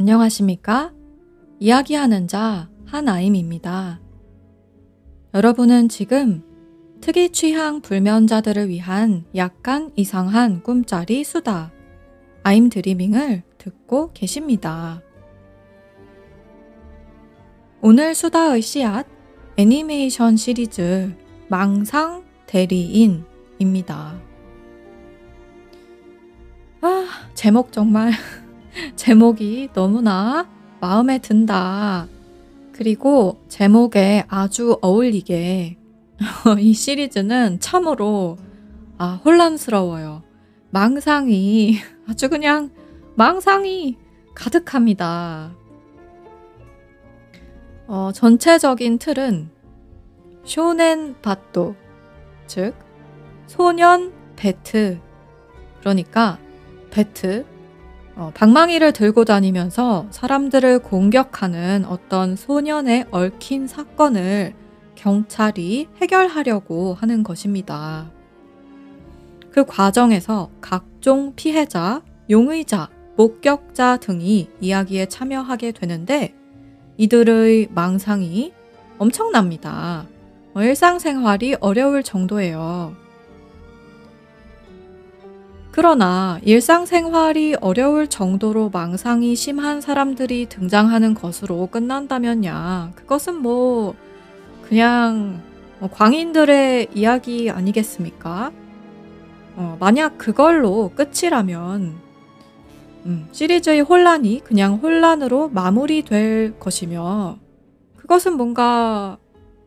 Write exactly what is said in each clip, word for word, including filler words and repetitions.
안녕하십니까? 이야기하는 자 한아임입니다. 여러분은 지금 특이 취향 불면자들을 위한 약간 이상한 꿈짜리 수다 아임 드리밍을 듣고 계십니다. 오늘 수다의 씨앗 애니메이션 시리즈 망상 대리인입니다. 아, 제목 정말 제목이 너무나 마음에 든다. 그리고 제목에 아주 어울리게 이 시리즈는 참으로 아, 혼란스러워요. 망상이 아주 그냥 망상이 가득합니다. 어, 전체적인 틀은 쇼넨 바또, 즉 소년 배트, 그러니까 배트, 어, 방망이를 들고 다니면서 사람들을 공격하는 어떤 소년의 얽힌 사건을 경찰이 해결하려고 하는 것입니다. 그 과정에서 각종 피해자, 용의자, 목격자 등이 이야기에 참여하게 되는데 이들의 망상이 엄청납니다. 어, 일상생활이 어려울 정도예요. 그러나 일상생활이 어려울 정도로 망상이 심한 사람들이 등장하는 것으로 끝난다면야 그것은 뭐 그냥 광인들의 이야기 아니겠습니까? 어, 만약 그걸로 끝이라면 음, 시리즈의 혼란이 그냥 혼란으로 마무리될 것이며 그것은 뭔가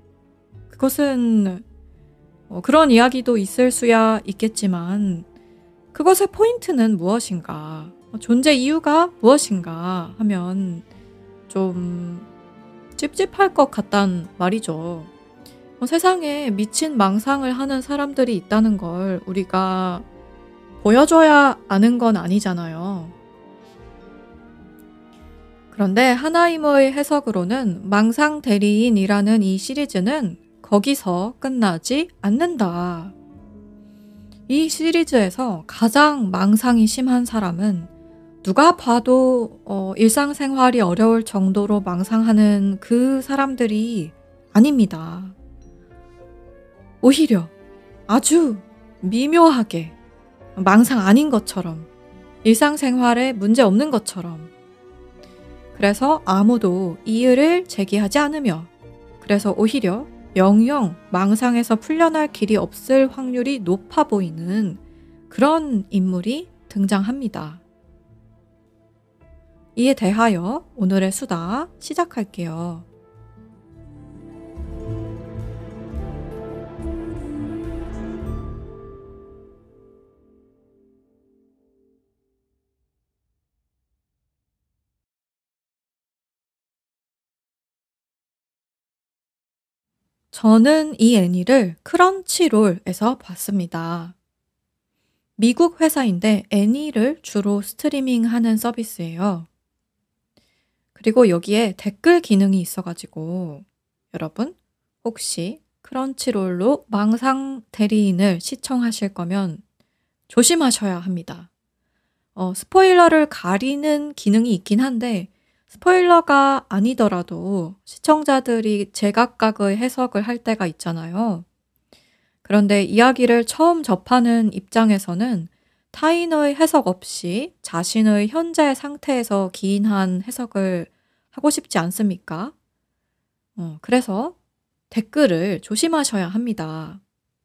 그것은 어, 그런 이야기도 있을 수야 있겠지만 그것의 포인트는 무엇인가, 존재 이유가 무엇인가 하면 좀 찝찝할 것 같단 말이죠. 어, 세상에 미친 망상을 하는 사람들이 있다는 걸 우리가 보여줘야 아는 건 아니잖아요. 그런데 한아임의 해석으로는 망상 대리인이라는 이 시리즈는 거기서 끝나지 않는다. 이 시리즈에서 가장 망상이 심한 사람은 누가 봐도 어, 일상생활이 어려울 정도로 망상하는 그 사람들이 아닙니다. 오히려 아주 미묘하게 망상 아닌 것처럼, 일상생활에 문제 없는 것처럼, 그래서 아무도 이의를 제기하지 않으며, 그래서 오히려 영영 망상에서 풀려날 길이 없을 확률이 높아 보이는 그런 인물이 등장합니다. 이에 대하여 오늘의 수다 시작할게요. 저는 이 애니를 크런치롤에서 봤습니다. 미국 회사인데 애니를 주로 스트리밍하는 서비스예요. 그리고 여기에 댓글 기능이 있어가지고 여러분 혹시 크런치롤로 망상 대리인을 시청하실 거면 조심하셔야 합니다. 어, 스포일러를 가리는 기능이 있긴 한데 스포일러가 아니더라도 시청자들이 제각각의 해석을 할 때가 있잖아요. 그런데 이야기를 처음 접하는 입장에서는 타인의 해석 없이 자신의 현재 상태에서 기인한 해석을 하고 싶지 않습니까? 어, 그래서 댓글을 조심하셔야 합니다.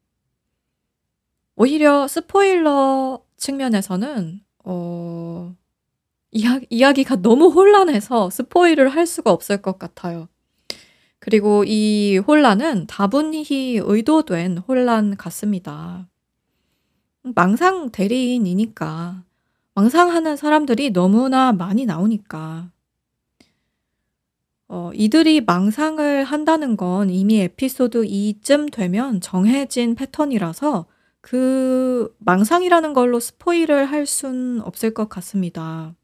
오히려 스포일러 측면에서는 어, 이야, 이야기가 너무 혼란해서 스포일을 할 수가 없을 것 같아요. 그리고 이 혼란은 다분히 의도된 혼란 같습니다. 망상 대리인이니까, 망상하는 사람들이 너무나 많이 나오니까. 어, 이들이 망상을 한다는 건 이미 에피소드 이쯤 되면 정해진 패턴이라서 그 망상이라는 걸로 스포일을 할 순 없을 것 같습니다.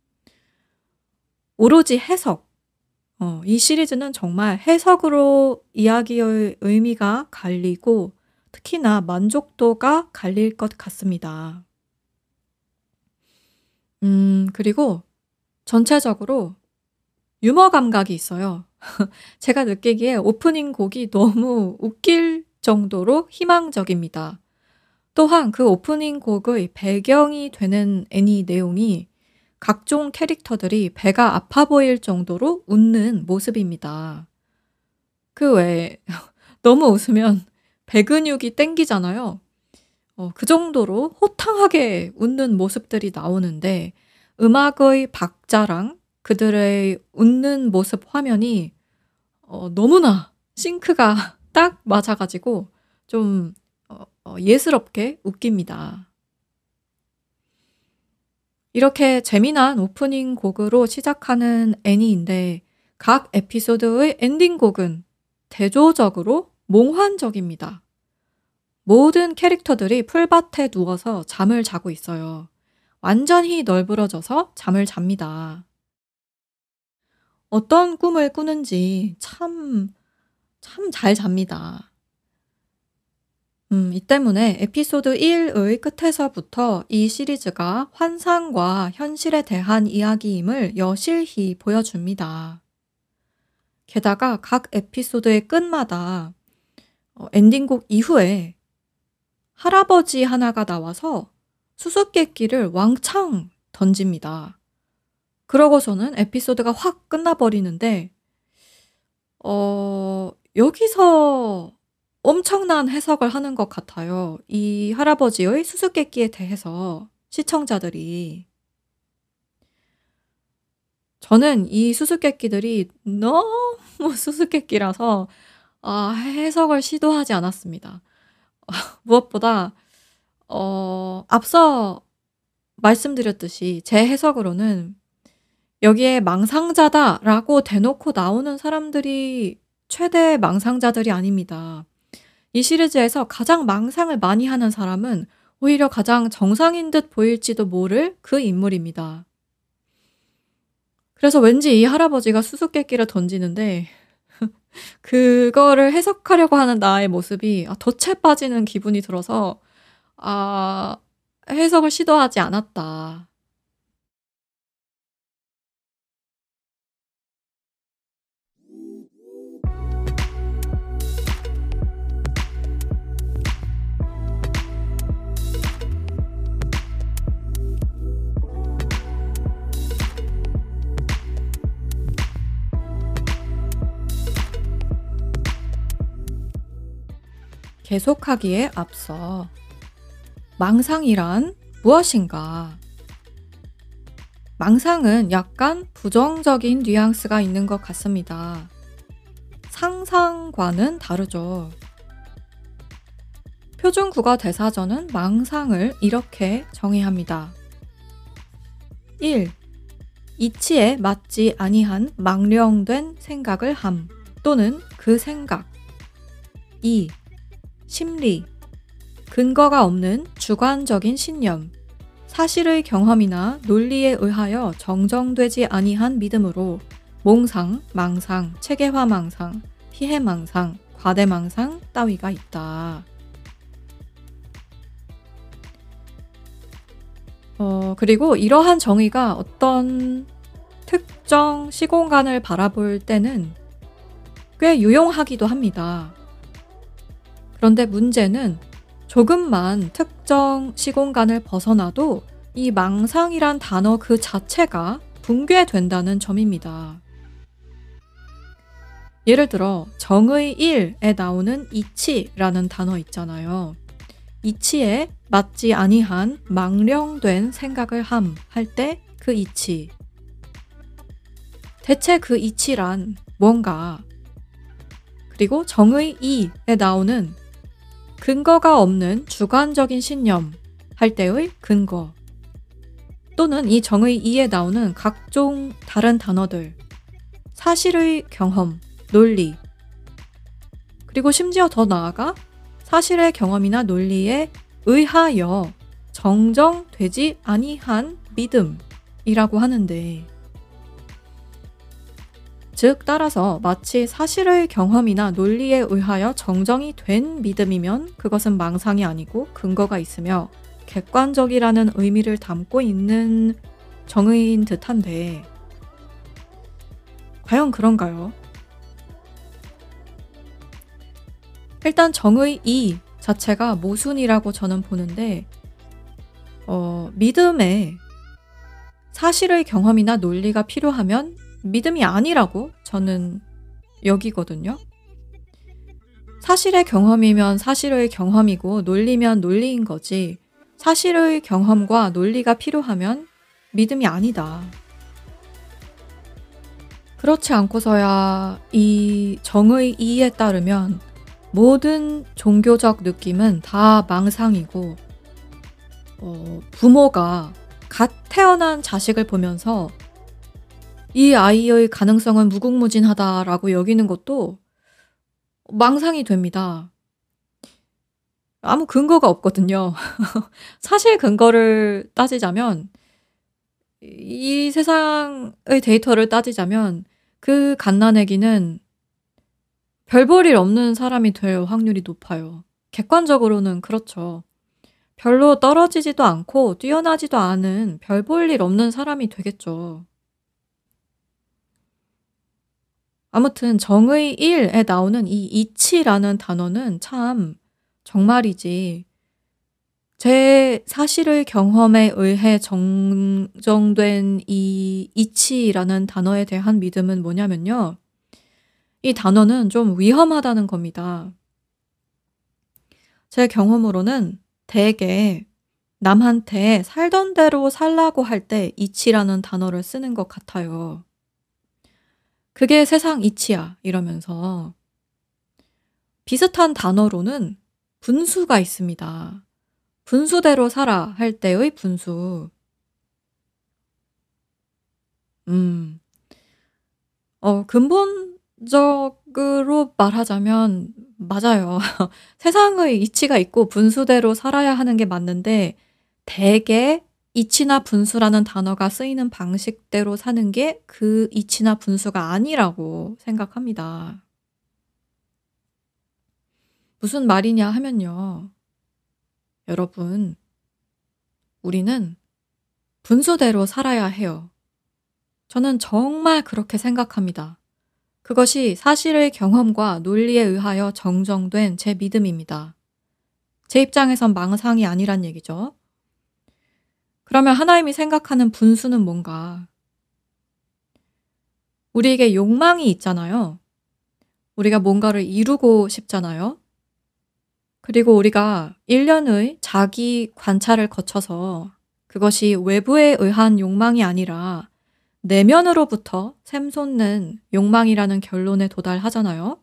오로지 해석. 어, 이 시리즈는 정말 해석으로 이야기의 의미가 갈리고 특히나 만족도가 갈릴 것 같습니다. 음, 그리고 전체적으로 유머 감각이 있어요. 제가 느끼기에 오프닝 곡이 너무 웃길 정도로 희망적입니다. 또한 그 오프닝 곡의 배경이 되는 애니 내용이 각종 캐릭터들이 배가 아파 보일 정도로 웃는 모습입니다. 그 외에 너무 웃으면 배 근육이 땡기잖아요. 어 그 정도로 호탕하게 웃는 모습들이 나오는데 음악의 박자랑 그들의 웃는 모습 화면이 어 너무나 싱크가 딱 맞아 가지고 좀 어 어 예스럽게 웃깁니다. 이렇게 재미난 오프닝 곡으로 시작하는 애니인데 각 에피소드의 엔딩곡은 대조적으로 몽환적입니다. 모든 캐릭터들이 풀밭에 누워서 잠을 자고 있어요. 완전히 널브러져서 잠을 잡니다. 어떤 꿈을 꾸는지 참, 참 잘 잡니다. 음, 이 때문에 에피소드 일의 끝에서부터 이 시리즈가 환상과 현실에 대한 이야기임을 여실히 보여줍니다. 게다가 각 에피소드의 끝마다 어, 엔딩곡 이후에 할아버지 하나가 나와서 수수께끼를 왕창 던집니다. 그러고서는 에피소드가 확 끝나버리는데 어, 여기서 엄청난 해석을 하는 것 같아요. 이 할아버지의 수수께끼에 대해서 시청자들이. 저는 이 수수께끼들이 너무 수수께끼라서 아, 해석을 시도하지 않았습니다. 무엇보다 어, 앞서 말씀드렸듯이 제 해석으로는 여기에 망상자다라고 대놓고 나오는 사람들이 최대 망상자들이 아닙니다. 이 시리즈에서 가장 망상을 많이 하는 사람은 오히려 가장 정상인 듯 보일지도 모를 그 인물입니다. 그래서 왠지 이 할아버지가 수수께끼를 던지는데 그거를 해석하려고 하는 나의 모습이 아, 덫에 빠지는 기분이 들어서 아, 해석을 시도하지 않았다. 계속하기에 앞서 망상이란 무엇인가? 망상은 약간 부정적인 뉘앙스가 있는 것 같습니다. 상상과는 다르죠. 표준국어 대사전은 망상을 이렇게 정의합니다. 일. 이치에 맞지 아니한 망령된 생각을 함 또는 그 생각. 이. 심리, 근거가 없는 주관적인 신념, 사실의 경험이나 논리에 의하여 정정되지 아니한 믿음으로 몽상, 망상, 체계화망상, 피해망상, 과대망상 따위가 있다. 어, 그리고 이러한 정의가 어떤 특정 시공간을 바라볼 때는 꽤 유용하기도 합니다. 그런데 문제는 조금만 특정 시공간을 벗어나도 이 망상이란 단어 그 자체가 붕괴된다는 점입니다. 예를 들어 정의 일에 나오는 이치라는 단어 있잖아요. 이치에 맞지 아니한 망령된 생각을 함 할 때 그 이치. 대체 그 이치란 뭔가? 그리고 정의 이에 나오는 근거가 없는 주관적인 신념 할 때의 근거 또는 이 정의 이에 나오는 각종 다른 단어들 사실의 경험, 논리 그리고 심지어 더 나아가 사실의 경험이나 논리에 의하여 정정되지 아니한 믿음이라고 하는데 즉 따라서 마치 사실의 경험이나 논리에 의하여 정정이 된 믿음이면 그것은 망상이 아니고 근거가 있으며 객관적이라는 의미를 담고 있는 정의인 듯한데 과연 그런가요? 일단 정의 이 자체가 모순이라고 저는 보는데 어 믿음에 사실의 경험이나 논리가 필요하면 믿음이 아니라고 저는 여기거든요. 사실의 경험이면 사실의 경험이고 논리면 논리인 거지 사실의 경험과 논리가 필요하면 믿음이 아니다. 그렇지 않고서야 이 정의 이에 따르면 모든 종교적 느낌은 다 망상이고 어 부모가 갓 태어난 자식을 보면서 '이 아이의 가능성은 무궁무진하다.'라고 여기는 것도 망상이 됩니다. 아무 근거가 없거든요. 사실 근거를 따지자면 이 세상의 데이터를 따지자면 그 갓난아기는 별 볼 일 없는 사람이 될 확률이 높아요. 객관적으로는 그렇죠. 별로 떨어지지도 않고 뛰어나지도 않은 별 볼 일 없는 사람이 되겠죠. 아무튼 정의 일에 나오는 이 이치라는 단어는 참 정말이지 제 사실의 경험에 의해 정정된 이 이치라는 단어에 대한 믿음은 뭐냐면요. 이 단어는 좀 위험하다는 겁니다. 제 경험으로는 대개 남한테 살던 대로 살라고 할 때 이치라는 단어를 쓰는 것 같아요. "그게 세상 이치야." 이러면서. 비슷한 단어로는 분수가 있습니다. "분수대로 살아." 할 때의 분수. 음. 어 근본적으로 말하자면 맞아요. 세상의 이치가 있고 분수대로 살아야 하는 게 맞는데 대개 이치나 분수라는 단어가 쓰이는 방식대로 사는 게 그 이치나 분수가 아니라고 생각합니다. 무슨 말이냐 하면요. 여러분 우리는 분수대로 살아야 해요. 저는 정말 그렇게 생각합니다. 그것이 사실의 경험과 논리에 의하여 정정된 제 믿음입니다. 제 입장에선 망상이 아니란 얘기죠. 그러면 하나님이 생각하는 분수는 뭔가? 우리에게 욕망이 있잖아요. 우리가 뭔가를 이루고 싶잖아요. 그리고 우리가 일련의 자기 관찰을 거쳐서 그것이 외부에 의한 욕망이 아니라 내면으로부터 샘솟는 욕망이라는 결론에 도달하잖아요.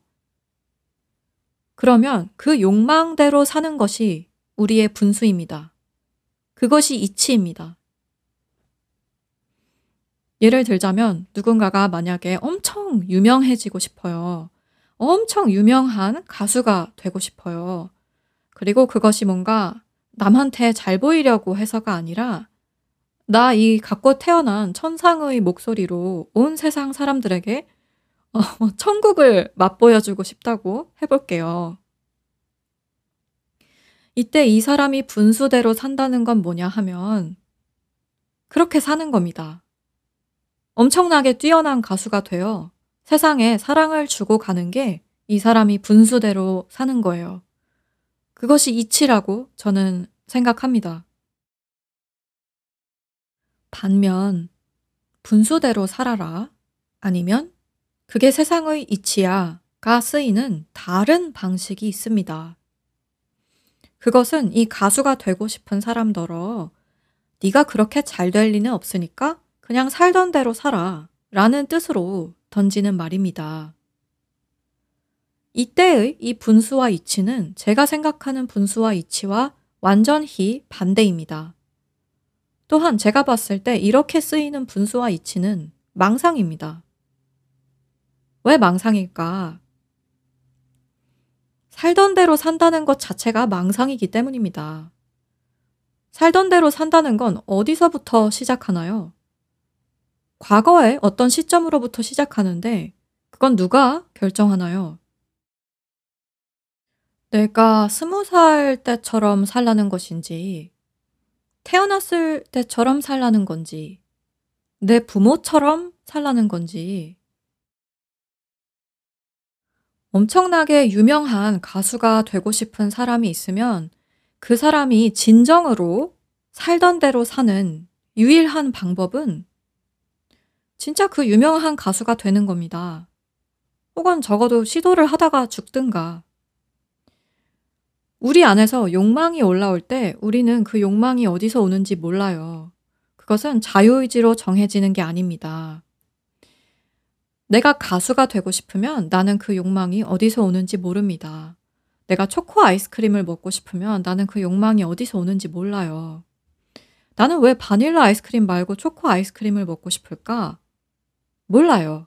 그러면 그 욕망대로 사는 것이 우리의 분수입니다. 그것이 이치입니다. 예를 들자면 누군가가 만약에 엄청 유명해지고 싶어요. 엄청 유명한 가수가 되고 싶어요. 그리고 그것이 뭔가 남한테 잘 보이려고 해서가 아니라 '나 이 갖고 태어난 천상의 목소리로 온 세상 사람들에게 어 천국을 맛보여 주고 싶다.'고 해 볼게요. 이때 이 사람이 분수대로 산다는 건 뭐냐 하면 그렇게 사는 겁니다. 엄청나게 뛰어난 가수가 되어 세상에 사랑을 주고 가는 게 이 사람이 분수대로 사는 거예요. 그것이 이치라고 저는 생각합니다. 반면 "분수대로 살아라." 아니면 "그게 세상의 이치야."가 쓰이는 다른 방식이 있습니다. 그것은 이 가수가 되고 싶은 사람더러 "네가 그렇게 잘 될 리는 없으니까 그냥 살던 대로 살아."라는 뜻으로 던지는 말입니다. 이때의 이 분수와 이치는 제가 생각하는 분수와 이치와 완전히 반대입니다. 또한 제가 봤을 때 이렇게 쓰이는 분수와 이치는 망상입니다. 왜 망상일까? 살던 대로 산다는 것 자체가 망상이기 때문입니다. 살던 대로 산다는 건 어디서부터 시작하나요? 과거의 어떤 시점으로부터 시작하는데 그건 누가 결정하나요? 내가 스무 살 때처럼 살라는 것인지 태어났을 때처럼 살라는 건지 내 부모처럼 살라는 건지 엄청나게 유명한 가수가 되고 싶은 사람이 있으면 그 사람이 진정으로 살던 대로 사는 유일한 방법은 진짜 그 유명한 가수가 되는 겁니다. 혹은 적어도 시도를 하다가 죽든가. 우리 안에서 욕망이 올라올 때 우리는 그 욕망이 어디서 오는지 몰라요. 그것은 자유의지로 정해지는 게 아닙니다. 내가 가수가 되고 싶으면 나는 그 욕망이 어디서 오는지 모릅니다. 내가 초코 아이스크림을 먹고 싶으면 나는 그 욕망이 어디서 오는지 몰라요. 나는 왜 바닐라 아이스크림 말고 초코 아이스크림을 먹고 싶을까? 몰라요.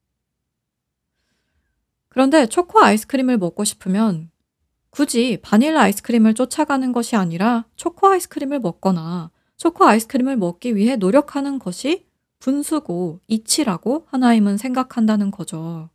그런데 초코 아이스크림을 먹고 싶으면 굳이 바닐라 아이스크림을 쫓아가는 것이 아니라 초코 아이스크림을 먹거나 초코 아이스크림을 먹기 위해 노력하는 것이 분수고 이치라고 하나님은 생각한다는 거죠.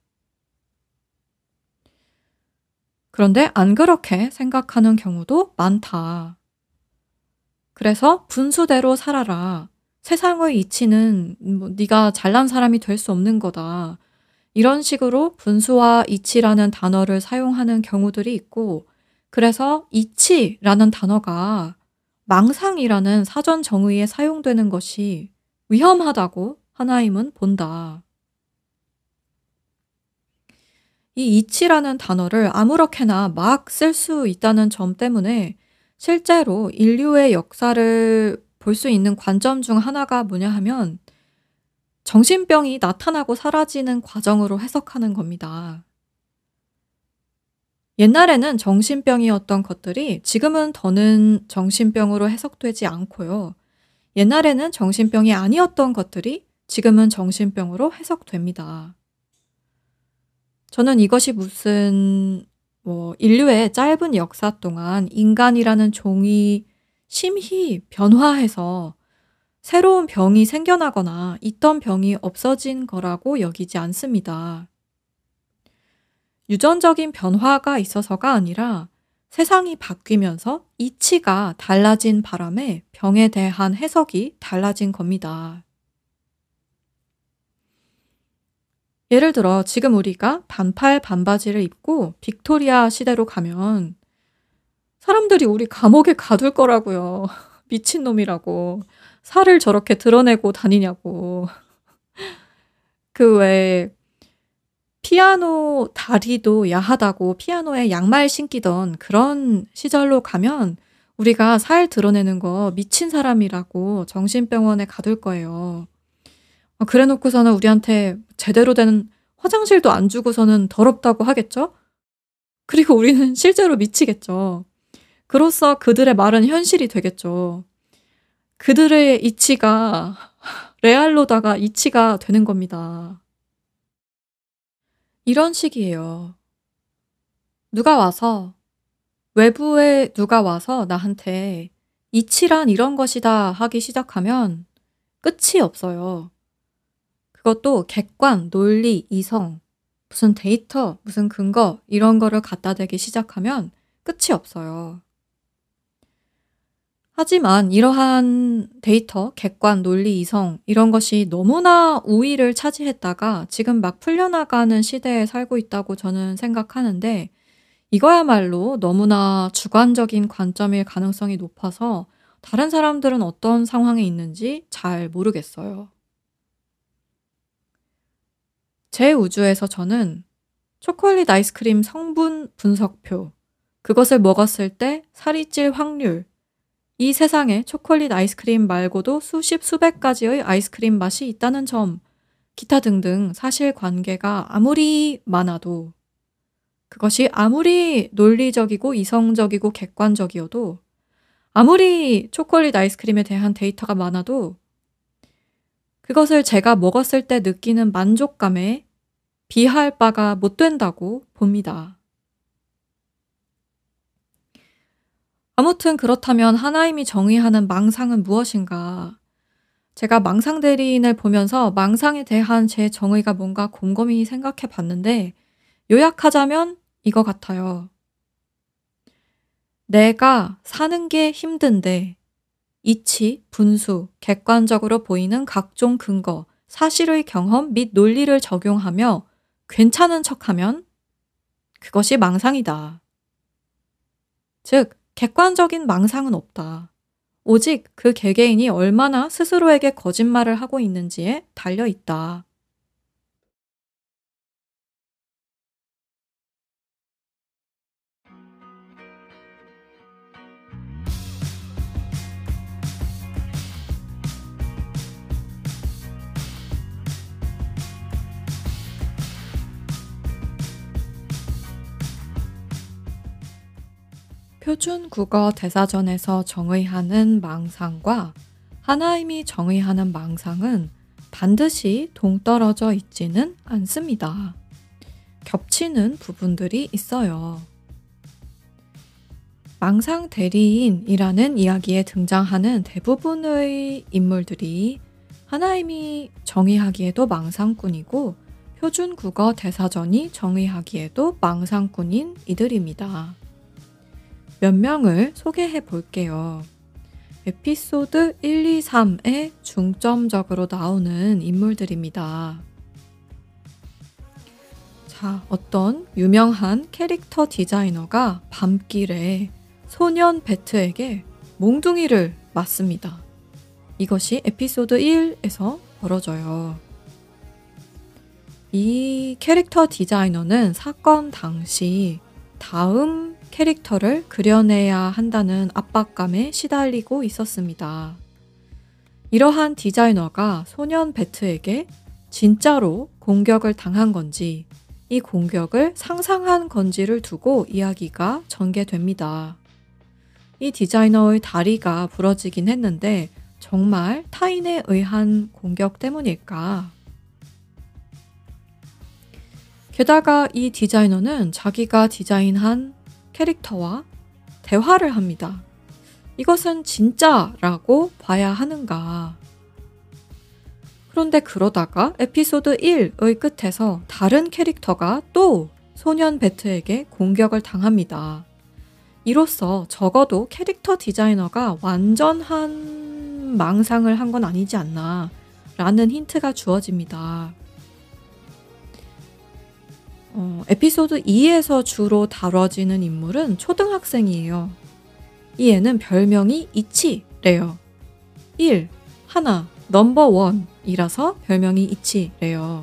그런데 안 그렇게 생각하는 경우도 많다. 그래서 분수대로 살아라. 세상의 이치는 뭐 네가 잘난 사람이 될 수 없는 거다. 이런 식으로 분수와 이치라는 단어를 사용하는 경우들이 있고, 그래서 이치라는 단어가 망상이라는 사전 정의에 사용되는 것이 위험하다고 하나님은 본다. 이 이치라는 단어를 아무렇게나 막 쓸 수 있다는 점 때문에 실제로 인류의 역사를 볼 수 있는 관점 중 하나가 뭐냐 하면 정신병이 나타나고 사라지는 과정으로 해석하는 겁니다. 옛날에는 정신병이었던 것들이 지금은 더는 정신병으로 해석되지 않고요. 옛날에는 정신병이 아니었던 것들이 지금은 정신병으로 해석됩니다. 저는 이것이 무슨 뭐 인류의 짧은 역사 동안 인간이라는 종이 심히 변화해서 새로운 병이 생겨나거나 있던 병이 없어진 거라고 여기지 않습니다. 유전적인 변화가 있어서가 아니라 세상이 바뀌면서 이치가 달라진 바람에 병에 대한 해석이 달라진 겁니다. 예를 들어 지금 우리가 반팔 반바지를 입고 빅토리아 시대로 가면 사람들이 우리 감옥에 가둘 거라고요. 미친놈이라고. 살을 저렇게 드러내고 다니냐고. 그 외에 피아노 다리도 야하다고 피아노에 양말 신기던 그런 시절로 가면 우리가 살 드러내는 거 미친 사람이라고 정신병원에 가둘 거예요. 아 그래 놓고서는 우리한테 제대로 된 화장실도 안 주고서는 더럽다고 하겠죠? 그리고 우리는 실제로 미치겠죠. 그로써 그들의 말은 현실이 되겠죠. 그들의 이치가 레알로다가 이치가 되는 겁니다. 이런 식이에요. 누가 와서 외부에 누가 와서 나한테 "이치란 이런 것이다." 하기 시작하면 끝이 없어요. 그것도 객관, 논리, 이성, 무슨 데이터, 무슨 근거 이런 거를 갖다 대기 시작하면 끝이 없어요. 하지만 이러한 데이터, 객관, 논리, 이성 이런 것이 너무나 우위를 차지했다가 지금 막 풀려나가는 시대에 살고 있다고 저는 생각하는데 이거야말로 너무나 주관적인 관점일 가능성이 높아서 다른 사람들은 어떤 상황에 있는지 잘 모르겠어요. 제 우주에서 저는 초콜릿 아이스크림 성분 분석표, 그것을 먹었을 때 살이 찔 확률, 이 세상에 초콜릿 아이스크림 말고도 수십 수백 가지의 아이스크림 맛이 있다는 점, 기타 등등 사실관계가 아무리 많아도 그것이 아무리 논리적이고 이성적이고 객관적이어도 아무리 초콜릿 아이스크림에 대한 데이터가 많아도 그것을 제가 먹었을 때 느끼는 만족감에 비할 바가 못 된다고 봅니다. 아무튼 그렇다면 하나님이 정의하는 망상은 무엇인가? 제가 망상 대리인을 보면서 망상에 대한 제 정의가 뭔가 곰곰이 생각해 봤는데 요약하자면 이거 같아요. 내가 사는 게 힘든데 이치, 분수, 객관적으로 보이는 각종 근거, 사실의 경험 및 논리를 적용하며 괜찮은 척하면 그것이 망상이다. 즉, 객관적인 망상은 없다. 오직 그 개개인이 얼마나 스스로에게 거짓말을 하고 있는지에 달려 있다. 표준 국어 대사전에서 정의하는 망상과 하나임이 정의하는 망상은 반드시 동떨어져 있지는 않습니다. 겹치는 부분들이 있어요. 망상 대리인이라는 이야기에 등장하는 대부분의 인물들이 하나임이 정의하기에도 망상꾼이고 표준 국어 대사전이 정의하기에도 망상꾼인 이들입니다. 몇 명을 소개해 볼게요. 에피소드 일, 이, 삼에 중점적으로 나오는 인물들입니다. 자, 어떤 유명한 캐릭터 디자이너가 밤길에 소년 베트에게 몽둥이를 맞습니다. 이것이 에피소드 일에서 벌어져요. 이 캐릭터 디자이너는 사건 당시 다음 캐릭터를 그려내야 한다는 압박감에 시달리고 있었습니다. 이러한 디자이너가 소년 베트에게 진짜로 공격을 당한 건지, 이 공격을 상상한 건지를 두고 이야기가 전개됩니다. 이 디자이너의 다리가 부러지긴 했는데 정말 타인에 의한 공격 때문일까? 게다가 이 디자이너는 자기가 디자인한 캐릭터와 대화를 합니다. 이것은 진짜라고 봐야 하는가? 그런데 그러다가 에피소드 일의 끝에서 다른 캐릭터가 또 소년 베트에게 공격을 당합니다. 이로써 적어도 캐릭터 디자이너가 완전한 망상을 한 건 아니지 않나 라는 힌트가 주어집니다. 어, 에피소드 이에서 주로 다뤄지는 인물은 초등학생이에요. 이 애는 별명이 이치래요. 일, 하나, 넘버 원이라서 별명이 이치래요.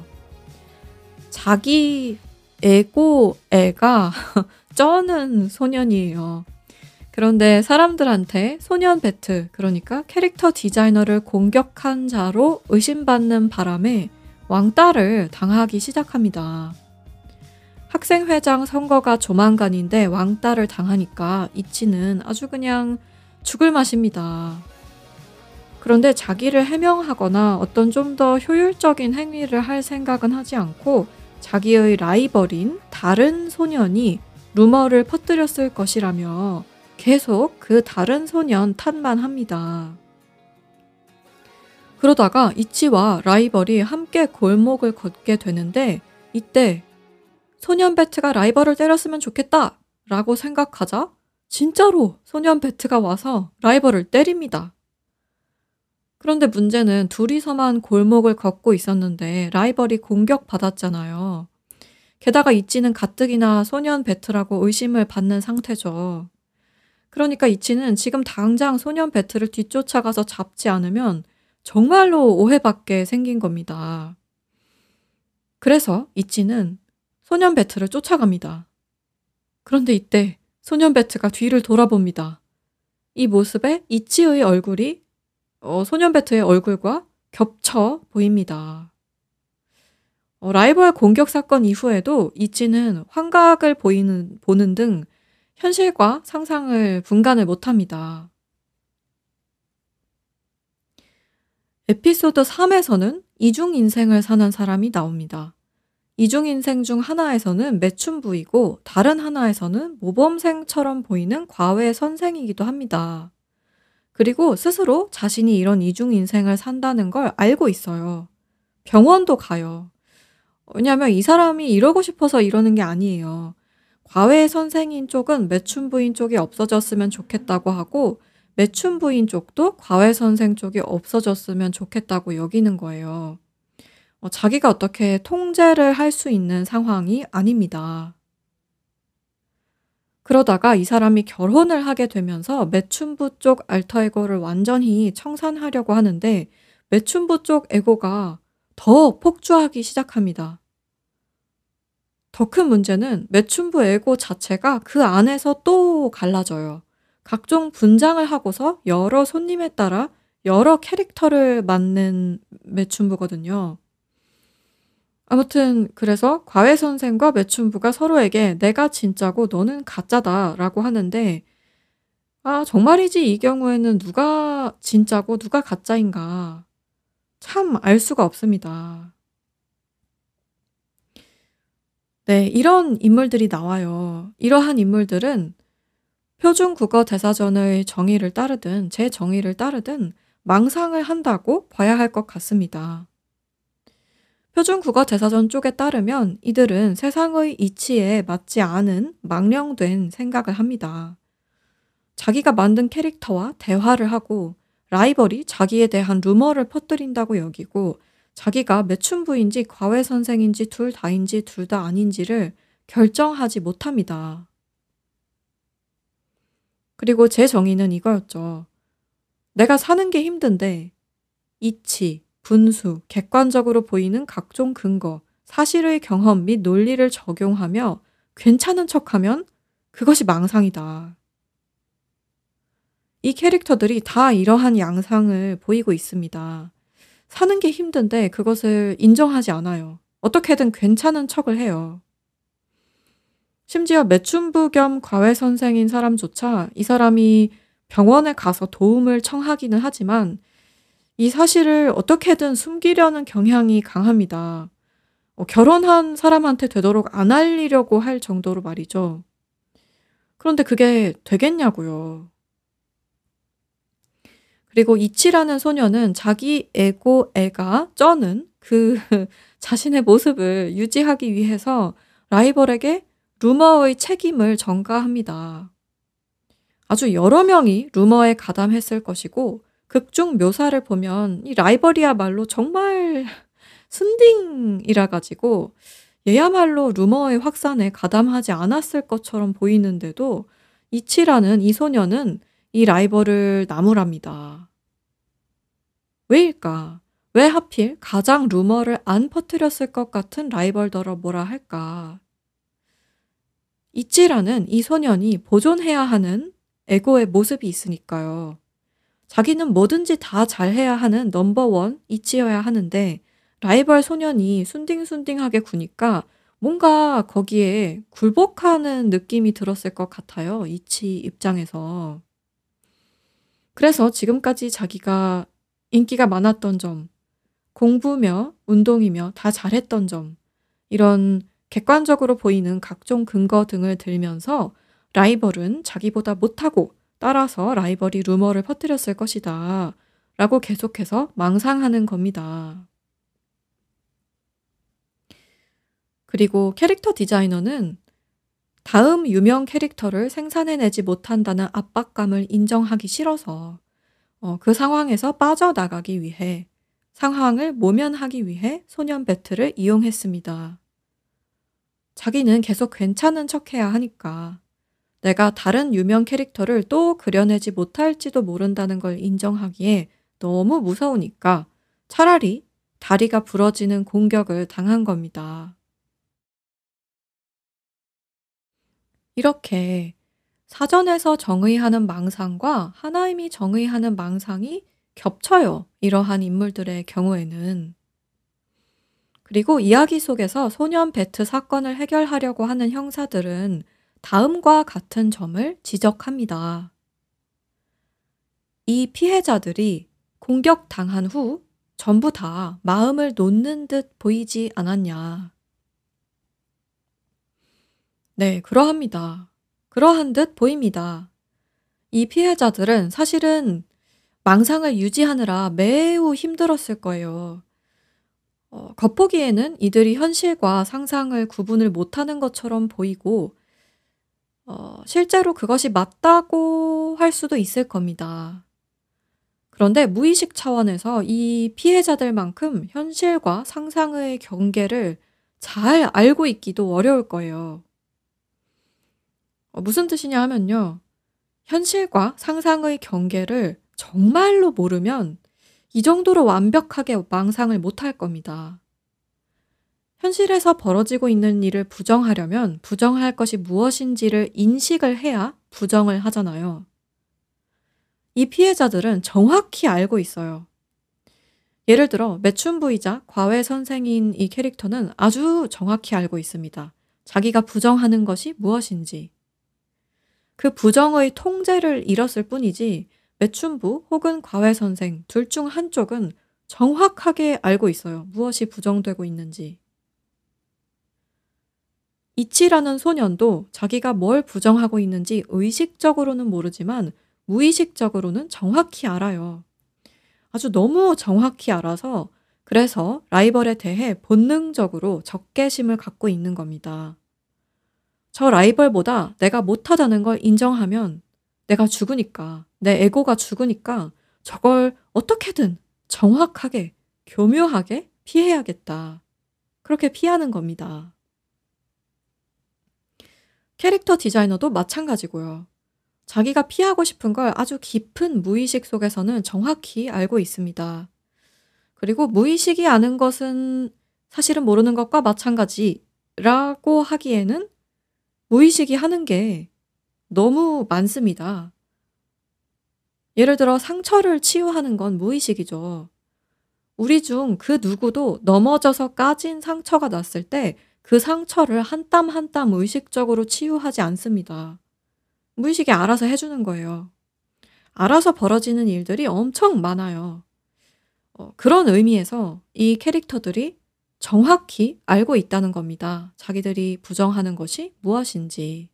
자기 애고 애가 쩌는 소년이에요. 그런데 사람들한테 소년 베트, 그러니까 캐릭터 디자이너를 공격한 자로 의심받는 바람에 왕따를 당하기 시작합니다. 학생회장 선거가 조만간인데 왕따를 당하니까 이치는 아주 그냥 죽을 맛입니다. 그런데 자기를 해명하거나 어떤 좀 더 효율적인 행위를 할 생각은 하지 않고 자기의 라이벌인 다른 소년이 루머를 퍼뜨렸을 것이라며 계속 그 다른 소년 탓만 합니다. 그러다가 이치와 라이벌이 함께 골목을 걷게 되는데 이때 소년 베트가 라이벌을 때렸으면 좋겠다 라고 생각하자 진짜로 소년 베트가 와서 라이벌을 때립니다. 그런데 문제는 둘이서만 골목을 걷고 있었는데 라이벌이 공격받았잖아요. 게다가 이치는 가뜩이나 소년 베트라고 의심을 받는 상태죠. 그러니까 이치는 지금 당장 소년 베트를 뒤쫓아가서 잡지 않으면 정말로 오해받게 생긴 겁니다. 그래서 이치는 소년 베트를 쫓아갑니다. 그런데 이때 소년 베트가 뒤를 돌아봅니다. 이 모습에 이치의 얼굴이 어, 소년 베트의 얼굴과 겹쳐 보입니다. 어, 라이벌 공격 사건 이후에도 이치는 환각을 보이는, 보는 등 현실과 상상을 분간을 못합니다. 에피소드 삼에서는 이중 인생을 사는 사람이 나옵니다. 이중 인생 중 하나에서는 매춘부이고 다른 하나에서는 모범생처럼 보이는 과외 선생이기도 합니다. 그리고 스스로 자신이 이런 이중 인생을 산다는 걸 알고 있어요. 병원도 가요. 왜냐하면 이 사람이 이러고 싶어서 이러는 게 아니에요. 과외 선생인 쪽은 매춘부인 쪽이 없어졌으면 좋겠다고 하고 매춘부인 쪽도 과외 선생 쪽이 없어졌으면 좋겠다고 여기는 거예요. 어, 자기가 어떻게 통제를 할 수 있는 상황이 아닙니다. 그러다가 이 사람이 결혼을 하게 되면서 매춘부 쪽 알터 에고를 완전히 청산하려고 하는데 매춘부 쪽 에고가 더 폭주하기 시작합니다. 더 큰 문제는 매춘부 에고 자체가 그 안에서 또 갈라져요. 각종 분장을 하고서 여러 손님에 따라 여러 캐릭터를 맡는 매춘부거든요. 아무튼 그래서 과외 선생과 매춘부가 서로에게 "내가 진짜고 너는 가짜다."라고 하는데 아 정말이지 이 경우에는 누가 진짜고 누가 가짜인가 참 알 수가 없습니다. 네. 이런 인물들이 나와요. 이러한 인물들은 표준 국어 대사전의 정의를 따르든 제 정의를 따르든 망상을 한다고 봐야 할 것 같습니다. 표준 국어 대사전 쪽에 따르면 이들은 세상의 이치에 맞지 않은 망령된 생각을 합니다. 자기가 만든 캐릭터와 대화를 하고 라이벌이 자기에 대한 루머를 퍼뜨린다고 여기고 자기가 매춘부인지 과외 선생인지 둘 다인지 둘 다 아닌지를 결정하지 못합니다. 그리고 제 정의는 이거였죠. 내가 사는 게 힘든데 이치, 분수, 객관적으로 보이는 각종 근거, 사실의 경험 및 논리를 적용하며 괜찮은 척하면 그것이 망상이다. 이 캐릭터들이 다 이러한 양상을 보이고 있습니다. 사는 게 힘든데 그것을 인정하지 않아요. 어떻게든 괜찮은 척을 해요. 심지어 매춘부 겸 과외 선생인 사람조차 이 사람이 병원에 가서 도움을 청하기는 하지만 이 사실을 어떻게든 숨기려는 경향이 강합니다. 어 결혼한 사람한테 되도록 안 알리려고 할 정도로 말이죠. 그런데 그게 되겠냐고요. 그리고 이치라는 소녀는 자기 에고애가 쩌는 그 자신의 모습을 유지하기 위해서 라이벌에게 루머의 책임을 전가합니다. 아주 여러 명이 루머에 가담했을 것이고 극중 묘사를 보면 이 라이벌이야말로 정말 순딩이라 가지고 얘야말로 루머의 확산에 가담하지 않았을 것처럼 보이는데도 이치라는 이 소녀는 이 라이벌을 나무랍니다. 왜일까? 왜 하필 가장 루머를 안 퍼뜨렸을 것 같은 라이벌더러 뭐라 할까? 이치라는 이 소년이 보존해야 하는 에고의 모습이 있으니까요. 자기는 뭐든지 다 잘해야 하는 넘버원 이치여야 하는데 라이벌 소년이 순딩순딩하게 구니까 뭔가 거기에 굴복하는 느낌이 들었을 것 같아요, 이치 입장에서. 그래서 지금까지 자기가 인기가 많았던 점, 공부며 운동이며 다 잘했던 점, 이런 객관적으로 보이는 각종 근거 등을 들면서 라이벌은 자기보다 못하고 따라서 라이벌이 루머를 퍼뜨렸을 것이다 라고 계속해서 망상하는 겁니다. 그리고 캐릭터 디자이너는 다음 유명 캐릭터를 생산해내지 못한다는 압박감을 인정하기 싫어서 어, 그 상황에서 빠져나가기 위해 상황을 모면하기 위해 소년 배틀을 이용했습니다. 자기는 계속 괜찮은 척해야 하니까 내가 다른 유명 캐릭터를 또 그려내지 못할지도 모른다는 걸 인정하기에 너무 무서우니까 차라리 다리가 부러지는 공격을 당한 겁니다. 이렇게 사전에서 정의하는 망상과 하나님이 정의하는 망상이 겹쳐요. 이러한 인물들의 경우에는. 그리고 이야기 속에서 소년 베트 사건을 해결하려고 하는 형사들은 다음과 같은 점을 지적합니다. 이 피해자들이 공격당한 후 전부 다 마음을 놓는 듯 보이지 않았냐. 네, 그러합니다. 그러한 듯 보입니다. 이 피해자들은 사실은 망상을 유지하느라 매우 힘들었을 거예요. 어, 겉보기에는 이들이 현실과 상상을 구분을 못하는 것처럼 보이고 어, 실제로 그것이 맞다고 할 수도 있을 겁니다. 그런데 무의식 차원에서 이 피해자들만큼 현실과 상상의 경계를 잘 알고 있기도 어려울 거예요. 어 무슨 뜻이냐 하면요. 현실과 상상의 경계를 정말로 모르면 이 정도로 완벽하게 망상을 못할 겁니다. 현실에서 벌어지고 있는 일을 부정하려면 부정할 것이 무엇인지를 인식을 해야 부정을 하잖아요. 이 피해자들은 정확히 알고 있어요. 예를 들어 매춘부이자 과외 선생인 이 캐릭터는 아주 정확히 알고 있습니다. 자기가 부정하는 것이 무엇인지. 그 부정의 통제를 잃었을 뿐이지 매춘부 혹은 과외 선생 둘 중 한쪽은 정확하게 알고 있어요. 무엇이 부정되고 있는지. 이치라는 소년도 자기가 뭘 부정하고 있는지 의식적으로는 모르지만 무의식적으로는 정확히 알아요. 아주 너무 정확히 알아서 그래서 라이벌에 대해 본능적으로 적개심을 갖고 있는 겁니다. 저 라이벌보다 내가 못하다는 걸 인정하면 내가 죽으니까, 내 에고가 죽으니까 저걸 어떻게든 정확하게, 교묘하게 피해야겠다. 그렇게 피하는 겁니다. 캐릭터 디자이너도 마찬가지고요. 자기가 피하고 싶은 걸 아주 깊은 무의식 속에서는 정확히 알고 있습니다. 그리고 무의식이 아는 것은 사실은 모르는 것과 마찬가지라고 하기에는 무의식이 하는 게 너무 많습니다. 예를 들어 상처를 치유하는 건 무의식이죠. 우리 중 그 누구도 넘어져서 까진 상처가 났을 때 그 상처를 한 땀 한 땀 의식적으로 치유하지 않습니다. 무의식이 알아서 해주는 거예요. 알아서 벌어지는 일들이 엄청 많아요. 어, 그런 의미에서 이 캐릭터들이 정확히 알고 있다는 겁니다. 자기들이 부정하는 것이 무엇인지.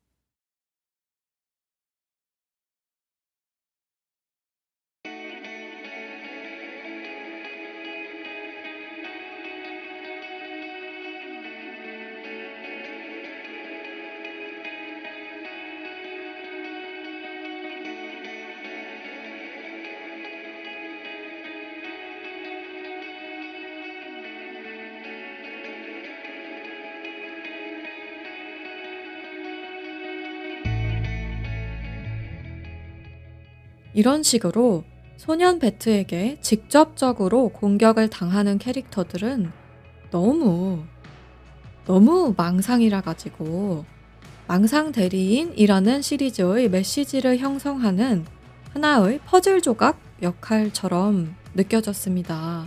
이런 식으로 소년 배트에게 직접적으로 공격을 당하는 캐릭터들은 너무, 너무 망상이라 가지고 망상 대리인이라는 시리즈의 메시지를 형성하는 하나의 퍼즐 조각 역할처럼 느껴졌습니다.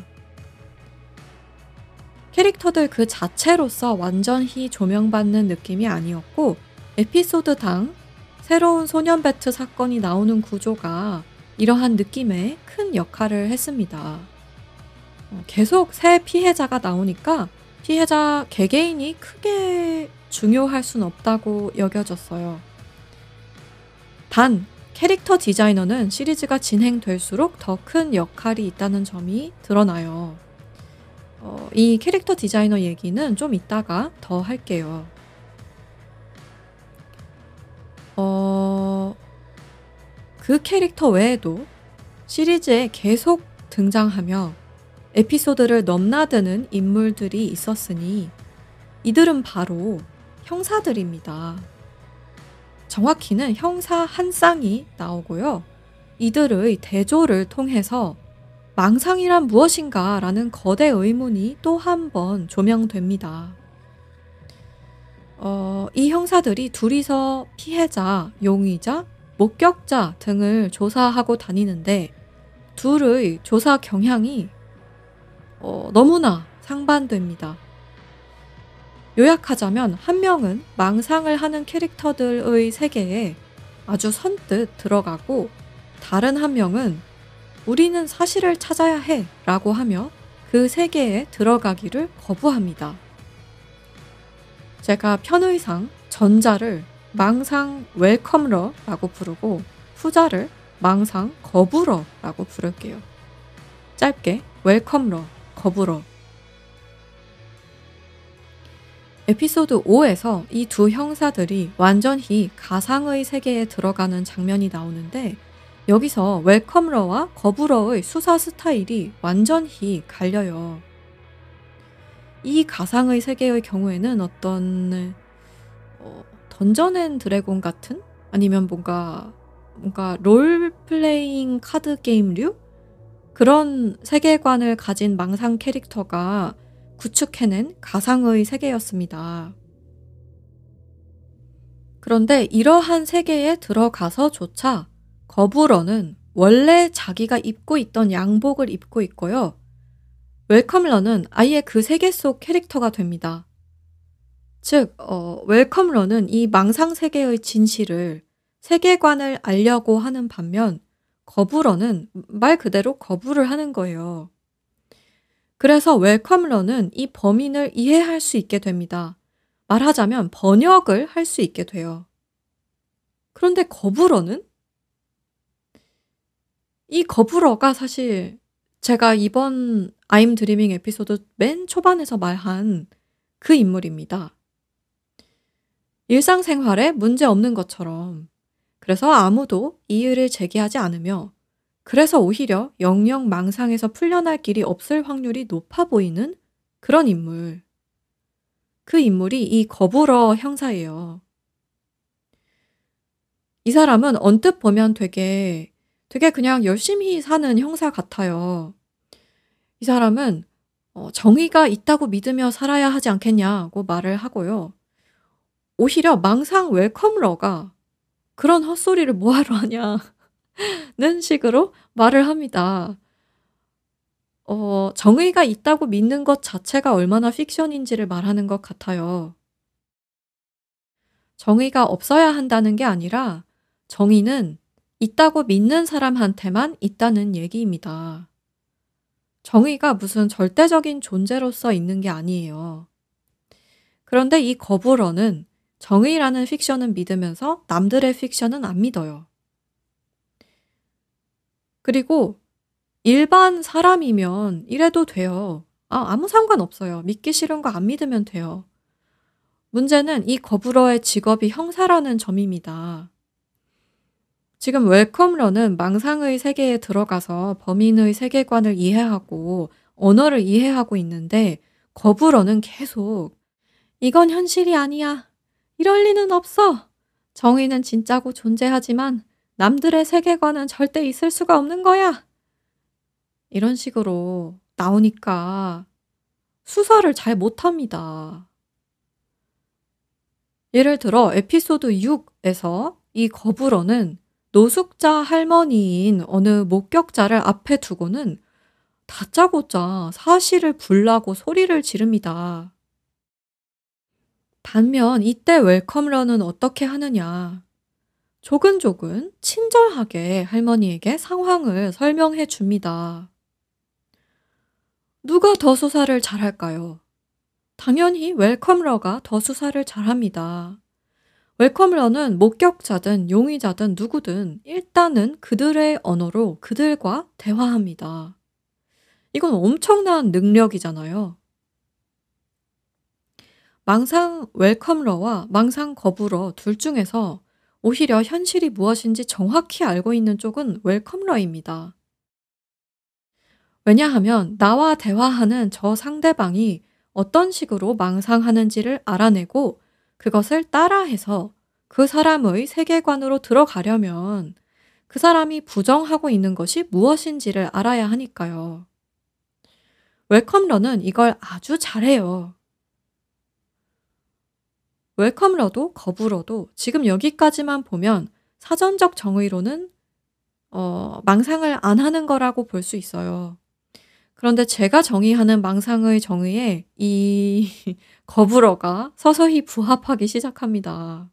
캐릭터들 그 자체로서 완전히 조명받는 느낌이 아니었고 에피소드당 새로운 소년 배트 사건이 나오는 구조가 이러한 느낌에 큰 역할을 했습니다. 어, 계속 새 피해자가 나오니까 피해자 개개인이 크게 중요할 순 없다고 여겨졌어요. 단, 캐릭터 디자이너는 시리즈가 진행될수록 더 큰 역할이 있다는 점이 드러나요. 어, 이 캐릭터 디자이너 얘기는 좀 이따가 더 할게요. 어, 그 캐릭터 외에도 시리즈에 계속 등장하며 에피소드를 넘나드는 인물들이 있었으니 이들은 바로 형사들입니다. 정확히는 형사 한 쌍이 나오고요. 이들의 대조를 통해서 망상이란 무엇인가 라는 거대 의문이 또 한 번 조명됩니다. 어, 이 형사들이 둘이서 피해자, 용의자, 목격자 등을 조사하고 다니는데 둘의 조사 경향이 어, 너무나 상반됩니다. 요약하자면 한 명은 망상을 하는 캐릭터들의 세계에 아주 선뜻 들어가고 다른 한 명은 우리는 사실을 찾아야 해 라고 하며 그 세계에 들어가기를 거부합니다. 제가 편의상 전자를 망상 웰컴러라고 부르고 후자를 망상 거부러라고 부를게요. 짧게 웰컴러, 거부러. 에피소드 오에서 이 두 형사들이 완전히 가상의 세계에 들어가는 장면이 나오는데 여기서 웰컴러와 거부러의 수사 스타일이 완전히 갈려요. 이 가상의 세계의 경우에는 어떤 어, 던전 앤 드래곤 같은? 아니면 뭔가 뭔가 롤 플레잉 카드 게임류? 그런 세계관을 가진 망상 캐릭터가 구축해낸 가상의 세계였습니다. 그런데 이러한 세계에 들어가서조차 거부러는 원래 자기가 입고 있던 양복을 입고 있고요. 웰컴러는 아예 그 세계 속 캐릭터가 됩니다. 즉 어 웰컴러는 이 망상 세계의 진실을 세계관을 알려고 하는 반면 거부러는 말 그대로 거부를 하는 거예요. 그래서 웰컴러는 이 범인을 이해할 수 있게 됩니다. 말하자면 번역을 할 수 있게 돼요. 그런데 거부러는? 이 거부러가 사실 제가 이번 I'm Dreaming 에피소드 맨 초반에서 말한 그 인물입니다. 일상생활에 문제 없는 것처럼, 그래서 아무도 이의를 제기하지 않으며, 그래서 오히려 영영 망상에서 풀려날 길이 없을 확률이 높아 보이는 그런 인물. 그 인물이 이 거부러 형사예요. 이 사람은 언뜻 보면 되게 되게 그냥 열심히 사는 형사 같아요. 이 사람은 어 "정의가 있다고 믿으며 살아야 하지 않겠냐."고 말을 하고요. 오히려 망상 웰컴러가 "그런 헛소리를 뭐하러 하냐."는 식으로 말을 합니다. 어 정의가 있다고 믿는 것 자체가 얼마나 픽션인지를 말하는 것 같아요. 정의가 없어야 한다는 게 아니라 정의는 있다고 믿는 사람한테만 있다는 얘기입니다. 정의가 무슨 절대적인 존재로서 있는 게 아니에요. 그런데 이 거부러는 정의라는 픽션은 믿으면서 남들의 픽션은 안 믿어요. 그리고 일반 사람이면 이래도 돼요. 아 아무 상관없어요. 믿기 싫은 거 안 믿으면 돼요. 문제는 이 거부러의 직업이 형사라는 점입니다. 지금 웰컴러는 망상의 세계에 들어가서 범인의 세계관을 이해하고 언어를 이해하고 있는데, 거부러는 계속 "이건 현실이 아니야. 이럴 리는 없어. 정의는 진짜고 존재하지만 남들의 세계관은 절대 있을 수가 없는 거야." 이런 식으로 나오니까 수사를 잘 못합니다. 예를 들어 에피소드 육에서 이 거부러는 노숙자 할머니인 어느 목격자를 앞에 두고는 다짜고짜 사실을 불라고 소리를 지릅니다. 반면 이때 웰컴러는 어떻게 하느냐. 조근조근 친절하게 할머니에게 상황을 설명해 줍니다. 누가 더 수사를 잘할까요? 당연히 웰컴러가 더 수사를 잘합니다. 웰컴러는 목격자든 용의자든 누구든 일단은 그들의 언어로 그들과 대화합니다. 이건 엄청난 능력이잖아요. 망상 웰컴러와 망상 거부러 둘 중에서 오히려 현실이 무엇인지 정확히 알고 있는 쪽은 웰컴러입니다. 왜냐하면 나와 대화하는 저 상대방이 어떤 식으로 망상하는지를 알아내고 그것을 따라해서 그 사람의 세계관으로 들어가려면 그 사람이 부정하고 있는 것이 무엇인지를 알아야 하니까요. 웰컴러는 이걸 아주 잘해요. 웰컴러도 거부러도 지금 여기까지만 보면 사전적 정의로는 어 망상을 안 하는 거라고 볼 수 있어요. 그런데 제가 정의하는 망상의 정의에 이 거부러가 서서히 부합하기 시작합니다.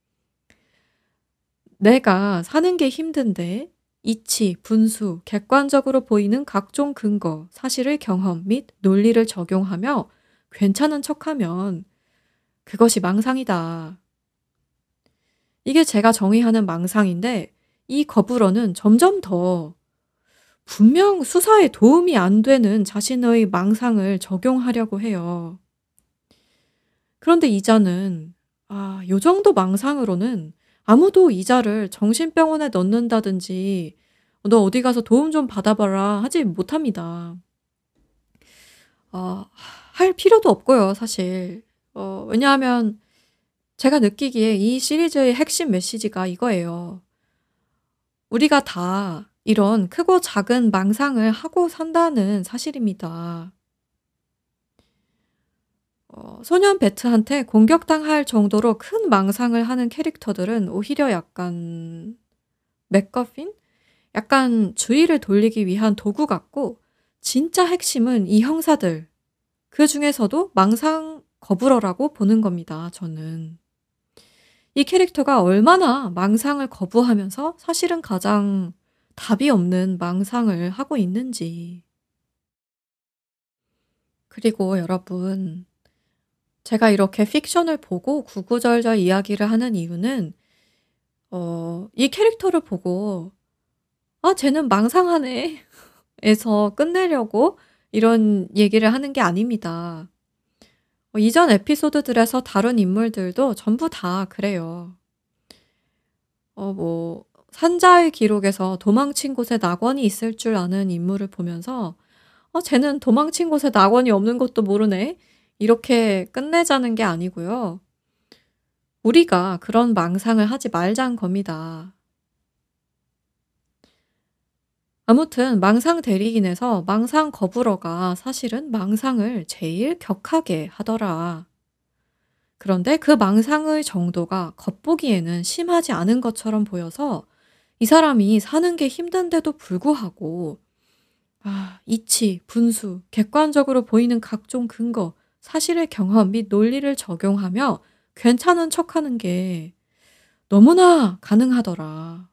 내가 사는 게 힘든데 이치, 분수, 객관적으로 보이는 각종 근거, 사실을 경험 및 논리를 적용하며 괜찮은 척하면 그것이 망상이다. 이게 제가 정의하는 망상인데, 이 거부러는 점점 더 분명 수사에 도움이 안 되는 자신의 망상을 적용하려고 해요. 그런데 이자는 아, 요 정도 망상으로는 아무도 이자를 정신병원에 넣는다든지 "너 어디 가서 도움 좀 받아봐라." 하지 못합니다. 어 할 필요도 없고요 사실. 어 왜냐하면 제가 느끼기에 이 시리즈의 핵심 메시지가 이거예요. 우리가 다 이런 크고 작은 망상을 하고 산다는 사실입니다. 어 소년 배트한테 공격당할 정도로 큰 망상을 하는 캐릭터들은 오히려 약간 맥거핀? 약간 주의를 돌리기 위한 도구 같고, 진짜 핵심은 이 형사들, 그중에서도 망상 거부러라고 보는 겁니다, 저는. 이 캐릭터가 얼마나 망상을 거부하면서 사실은 가장 답이 없는 망상을 하고 있는지. 그리고 여러분, 제가 이렇게 픽션을 보고 구구절절 이야기를 하는 이유는 어 이 캐릭터를 보고 '아 쟤는 망상하네.' 에서 끝내려고 이런 얘기를 하는 게 아닙니다. 어 이전 에피소드들에서 다룬 인물들도 전부 다 그래요. 어 뭐 산자의 기록에서 도망친 곳에 낙원이 있을 줄 아는 인물을 보면서 '어 쟤는 도망친 곳에 낙원이 없는 것도 모르네.' 이렇게 끝내자는 게 아니고요. 우리가 그런 망상을 하지 말자는 겁니다. 아무튼 망상 대리인에서 망상 거부러가 사실은 망상을 제일 격하게 하더라. 그런데 그 망상의 정도가 겉보기에는 심하지 않은 것처럼 보여서 이 사람이 사는 게 힘든데도 불구하고 아, 이치, 분수, 객관적으로 보이는 각종 근거, 사실의 경험 및 논리를 적용하며 괜찮은 척하는 게 너무나 가능하더라.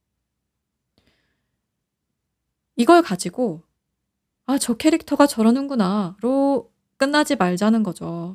이걸 가지고 '아 저 캐릭터가 저러는구나.'로 끝나지 말자는 거죠.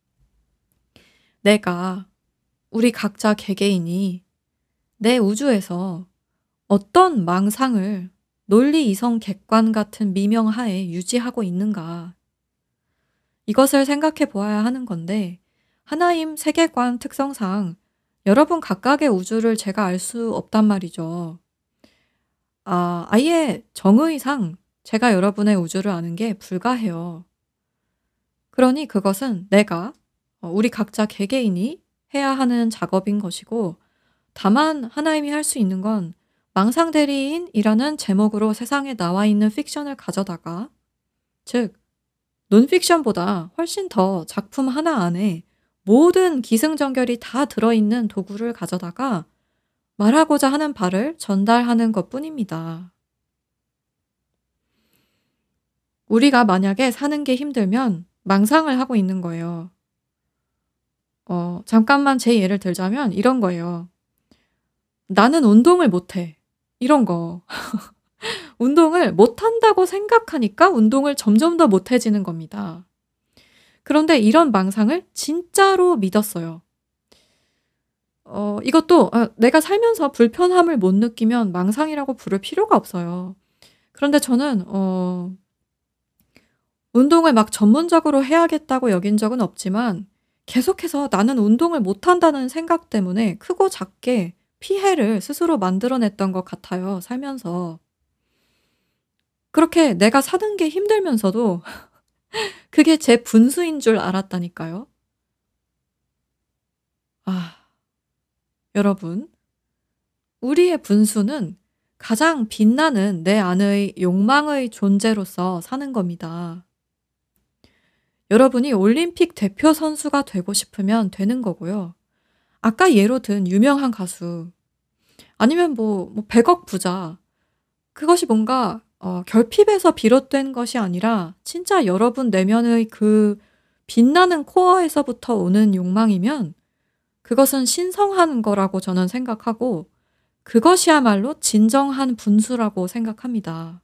내가, 우리 각자 개개인이 내 우주에서 어떤 망상을 논리 이성 객관 같은 미명하에 유지하고 있는가. 이것을 생각해 보아야 하는 건데, 하나임 세계관 특성상 여러분 각각의 우주를 제가 알 수 없단 말이죠. 아, 아예 정의상 제가 여러분의 우주를 아는 게 불가해요. 그러니 그것은 내가, 어, 우리 각자 개개인이 해야 하는 작업인 것이고, 다만 하나님이 할 수 있는 건 망상대리인이라는 제목으로 세상에 나와 있는 픽션을 가져다가, 즉 논픽션보다 훨씬 더 작품 하나 안에 모든 기승전결이 다 들어있는 도구를 가져다가 말하고자 하는 바를 전달하는 것뿐입니다. 우리가 만약에 사는 게 힘들면 망상을 하고 있는 거예요. 어 잠깐만 제 예를 들자면 이런 거예요. '나는 운동을 못해.' 이런 거. 운동을 못한다고 생각하니까 운동을 점점 더 못해지는 겁니다. 그런데 이런 망상을 진짜로 믿었어요. 어 이것도 아 내가 살면서 불편함을 못 느끼면 망상이라고 부를 필요가 없어요. 그런데 저는 어 운동을 막 전문적으로 해야겠다고 여긴 적은 없지만, 계속해서 나는 운동을 못한다는 생각 때문에 크고 작게 피해를 스스로 만들어 냈던 것 같아요, 살면서. 그렇게 내가 사는 게 힘들면서도 그게 제 분수인 줄 알았다니까요. 아, 여러분, 우리의 분수는 가장 빛나는 내 안의 욕망의 존재로서 사는 겁니다. 여러분이 올림픽 대표 선수가 되고 싶으면 되는 거고요. 아까 예로 든 유명한 가수, 아니면 뭐, 뭐 백억 부자, 그것이 뭔가 어, 결핍에서 비롯된 것이 아니라 진짜 여러분 내면의 그 빛나는 코어에서부터 오는 욕망이면 그것은 신성한 거라고 저는 생각하고, 그것이야말로 진정한 분수라고 생각합니다.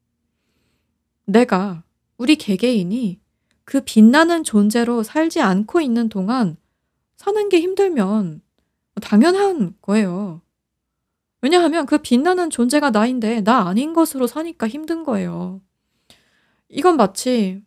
내가, 우리 개개인이 그 빛나는 존재로 살지 않고 있는 동안 사는 게 힘들면 당연한 거예요. 왜냐하면 그 빛나는 존재가 나인데 나 아닌 것으로 사니까 힘든 거예요. 이건 마치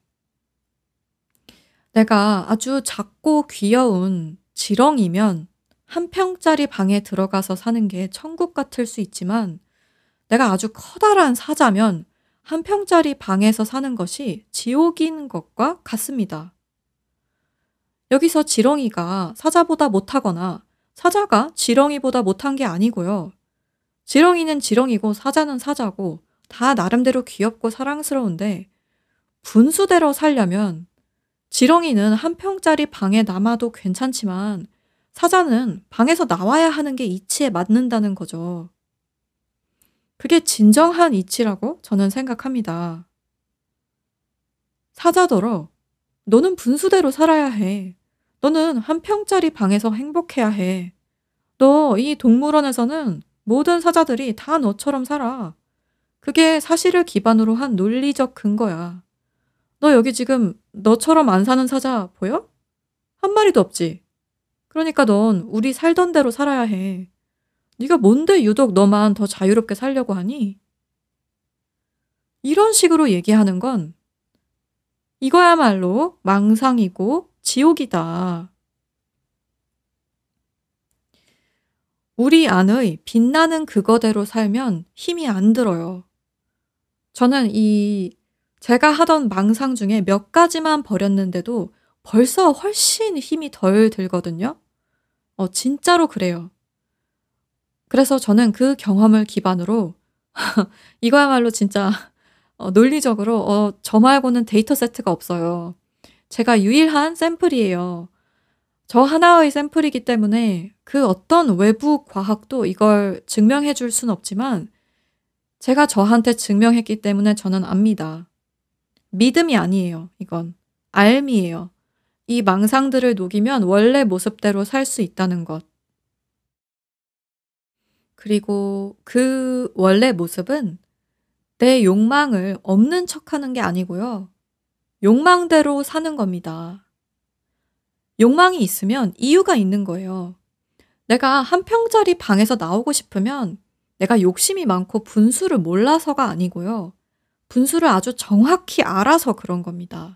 내가 아주 작고 귀여운 지렁이면 한 평짜리 방에 들어가서 사는 게 천국 같을 수 있지만, 내가 아주 커다란 사자면 한 평짜리 방에서 사는 것이 지옥인 것과 같습니다. 여기서 지렁이가 사자보다 못하거나 사자가 지렁이보다 못한 게 아니고요. 지렁이는 지렁이고 사자는 사자고 다 나름대로 귀엽고 사랑스러운데 분수대로 살려면 지렁이는 한 평짜리 방에 남아도 괜찮지만 사자는 방에서 나와야 하는 게 이치에 맞는다는 거죠. 그게 진정한 이치라고 저는 생각합니다. 사자더러 너는 분수대로 살아야 해. 너는 한 평짜리 방에서 행복해야 해. 너 이 동물원에서는 모든 사자들이 다 너처럼 살아. 그게 사실을 기반으로 한 논리적 근거야. 너 여기 지금 너처럼 안 사는 사자 보여? 한 마리도 없지. 그러니까 넌 우리 살던 대로 살아야 해. 네가 뭔데 유독 너만 더 자유롭게 살려고 하니? 이런 식으로 얘기하는 건 이거야말로 망상이고 지옥이다. 우리 안의 빛나는 그거대로 살면 힘이 안 들어요. 저는 이 제가 하던 망상 중에 몇 가지만 버렸는데도 벌써 훨씬 힘이 덜 들거든요. 어 진짜로 그래요. 그래서 저는 그 경험을 기반으로 이거야말로 진짜 어 논리적으로 어 저 말고는 데이터 세트가 없어요. 제가 유일한 샘플이에요. 저 하나의 샘플이기 때문에 그 어떤 외부 과학도 이걸 증명해 줄 순 없지만 제가 저한테 증명했기 때문에 저는 압니다. 믿음이 아니에요, 이건. 알미예요. 이 망상들을 녹이면 원래 모습대로 살 수 있다는 것. 그리고 그 원래 모습은 내 욕망을 없는 척하는 게 아니고요. 욕망대로 사는 겁니다. 욕망이 있으면 이유가 있는 거예요. 내가 한 평짜리 방에서 나오고 싶으면 내가 욕심이 많고 분수를 몰라서가 아니고요. 분수를 아주 정확히 알아서 그런 겁니다.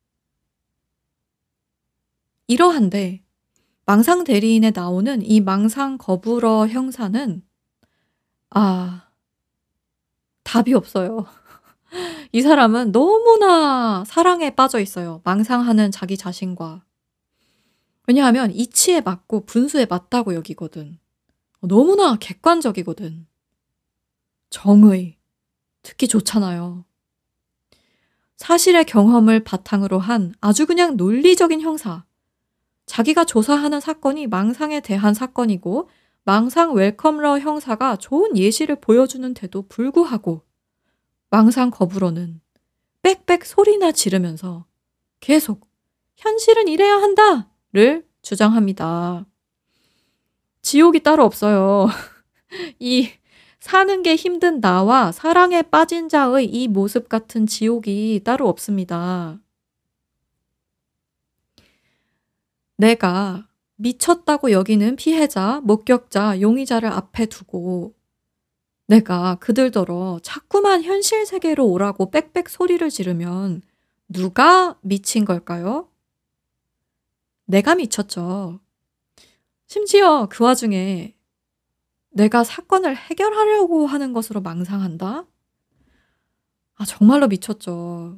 이러한데 망상 대리인에 나오는 이 망상 거부러 형사는 아 답이 없어요. 이 사람은 너무나 사랑에 빠져 있어요. 망상하는 자기 자신과. 왜냐하면 이치에 맞고 분수에 맞다고 여기거든. 너무나 객관적이거든. 정의. 듣기 좋잖아요. 사실의 경험을 바탕으로 한 아주 그냥 논리적인 형사. 자기가 조사하는 사건이 망상에 대한 사건이고 망상 웰컴러 형사가 좋은 예시를 보여주는데도 불구하고 망상 거부로는 빽빽 소리나 지르면서 계속 현실은 이래야 한다를 주장합니다. 지옥이 따로 없어요. 이 사는 게 힘든 나와 사랑에 빠진 자의 이 모습 같은 지옥이 따로 없습니다. 내가 미쳤다고 여기는 피해자, 목격자, 용의자를 앞에 두고 내가 그들더러 자꾸만 현실 세계로 오라고 빽빽 소리를 지르면 누가 미친 걸까요? 내가 미쳤죠. 심지어 그 와중에 내가 사건을 해결하려고 하는 것으로 망상한다? 아 정말로 미쳤죠.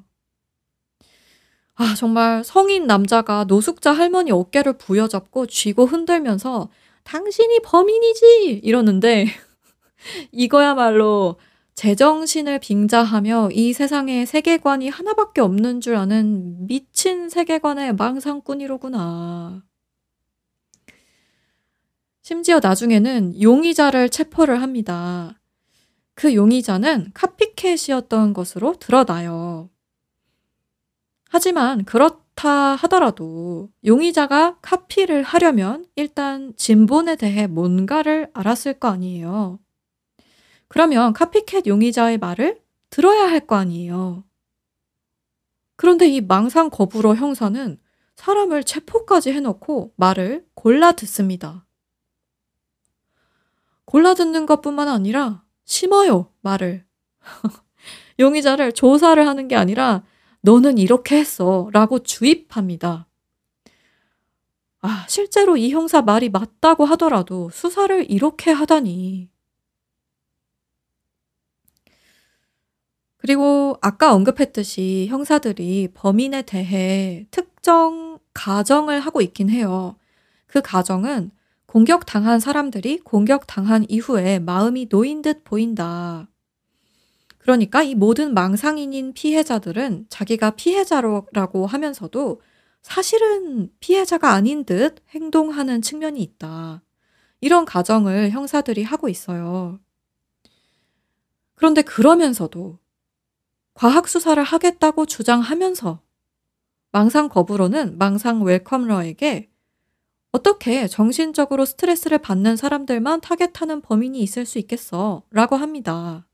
아 정말 성인 남자가 노숙자 할머니 어깨를 부여잡고 쥐고 흔들면서 "당신이 범인이지!" 이러는데 이거야말로 제정신을 빙자하며 이 세상에 세계관이 하나밖에 없는 줄 아는 미친 세계관의 망상꾼이로구나. 심지어 나중에는 용의자를 체포를 합니다. 그 용의자는 카피캣이었던 것으로 드러나요. 하지만 그렇다 하더라도 용의자가 카피를 하려면 일단 진본에 대해 뭔가를 알았을 거 아니에요. 그러면 카피캣 용의자의 말을 들어야 할 거 아니에요. 그런데 이 망상 거부러 형사는 사람을 체포까지 해놓고 말을 골라 듣습니다. 골라 듣는 것뿐만 아니라 심어요, 말을. 용의자를 조사를 하는 게 아니라 너는 이렇게 했어 라고 주입합니다. 아, 실제로 이 형사 말이 맞다고 하더라도 수사를 이렇게 하다니. 그리고 아까 언급했듯이 형사들이 범인에 대해 특정 가정을 하고 있긴 해요. 그 가정은 "공격당한 사람들이 공격당한 이후에 마음이 놓인 듯 보인다." 그러니까 이 모든 망상인인 피해자들은 자기가 피해자로 라고 하면서도 사실은 피해자가 아닌 듯 행동하는 측면이 있다. 이런 가정을 형사들이 하고 있어요. 그런데 그러면서도 과학 수사를 하겠다고 주장하면서 망상 거부로는 망상 웰컴러에게 "어떻게 정신적으로 스트레스를 받는 사람들만 타겟하는 범인이 있을 수 있겠어?" 라고 합니다.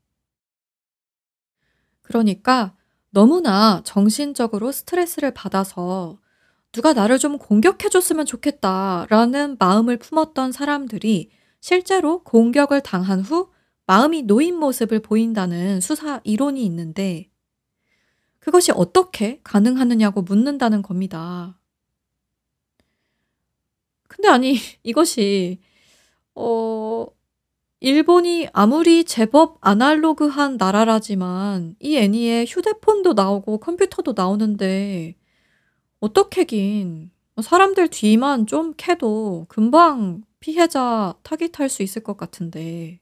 그러니까 너무나 정신적으로 스트레스를 받아서 '누가 나를 좀 공격해 줬으면 좋겠다.'라는 마음을 품었던 사람들이 실제로 공격을 당한 후 마음이 놓인 모습을 보인다는 수사 이론이 있는데 그것이 어떻게 가능하느냐고 묻는다는 겁니다. 근데 아니 이것이 어 일본이 아무리 제법 아날로그한 나라라지만 이 애니에 휴대폰도 나오고 컴퓨터도 나오는데 어떻게긴 사람들 뒤만 좀 캐도 금방 피해자 타깃할 수 있을 것 같은데.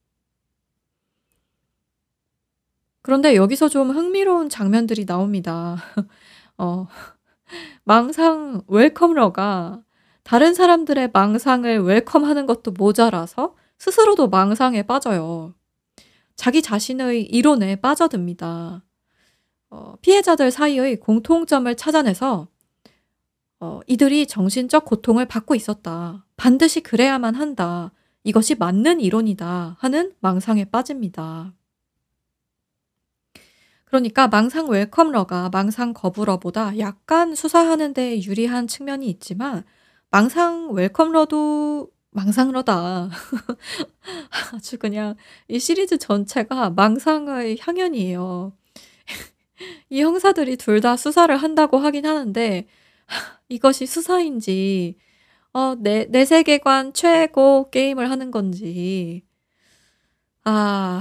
그런데 여기서 좀 흥미로운 장면들이 나옵니다. 어 망상 웰컴러가 다른 사람들의 망상을 웰컴하는 것도 모자라서 스스로도 망상에 빠져요. 자기 자신의 이론에 빠져듭니다. 어 피해자들 사이의 공통점을 찾아내서 어 "이들이 정신적 고통을 받고 있었다. 반드시 그래야만 한다. 이것이 맞는 이론이다." 하는 망상에 빠집니다. 그러니까 망상 웰컴러가 망상 거부러보다 약간 수사하는 데 유리한 측면이 있지만 망상 웰컴러도 망상러다. 아주 그냥 이 시리즈 전체가 망상의 향연이에요. 이 형사들이 둘 다 수사를 한다고 하긴 하는데 이것이 수사인지 어 내 내 세계관 최고 게임을 하는 건지. 아.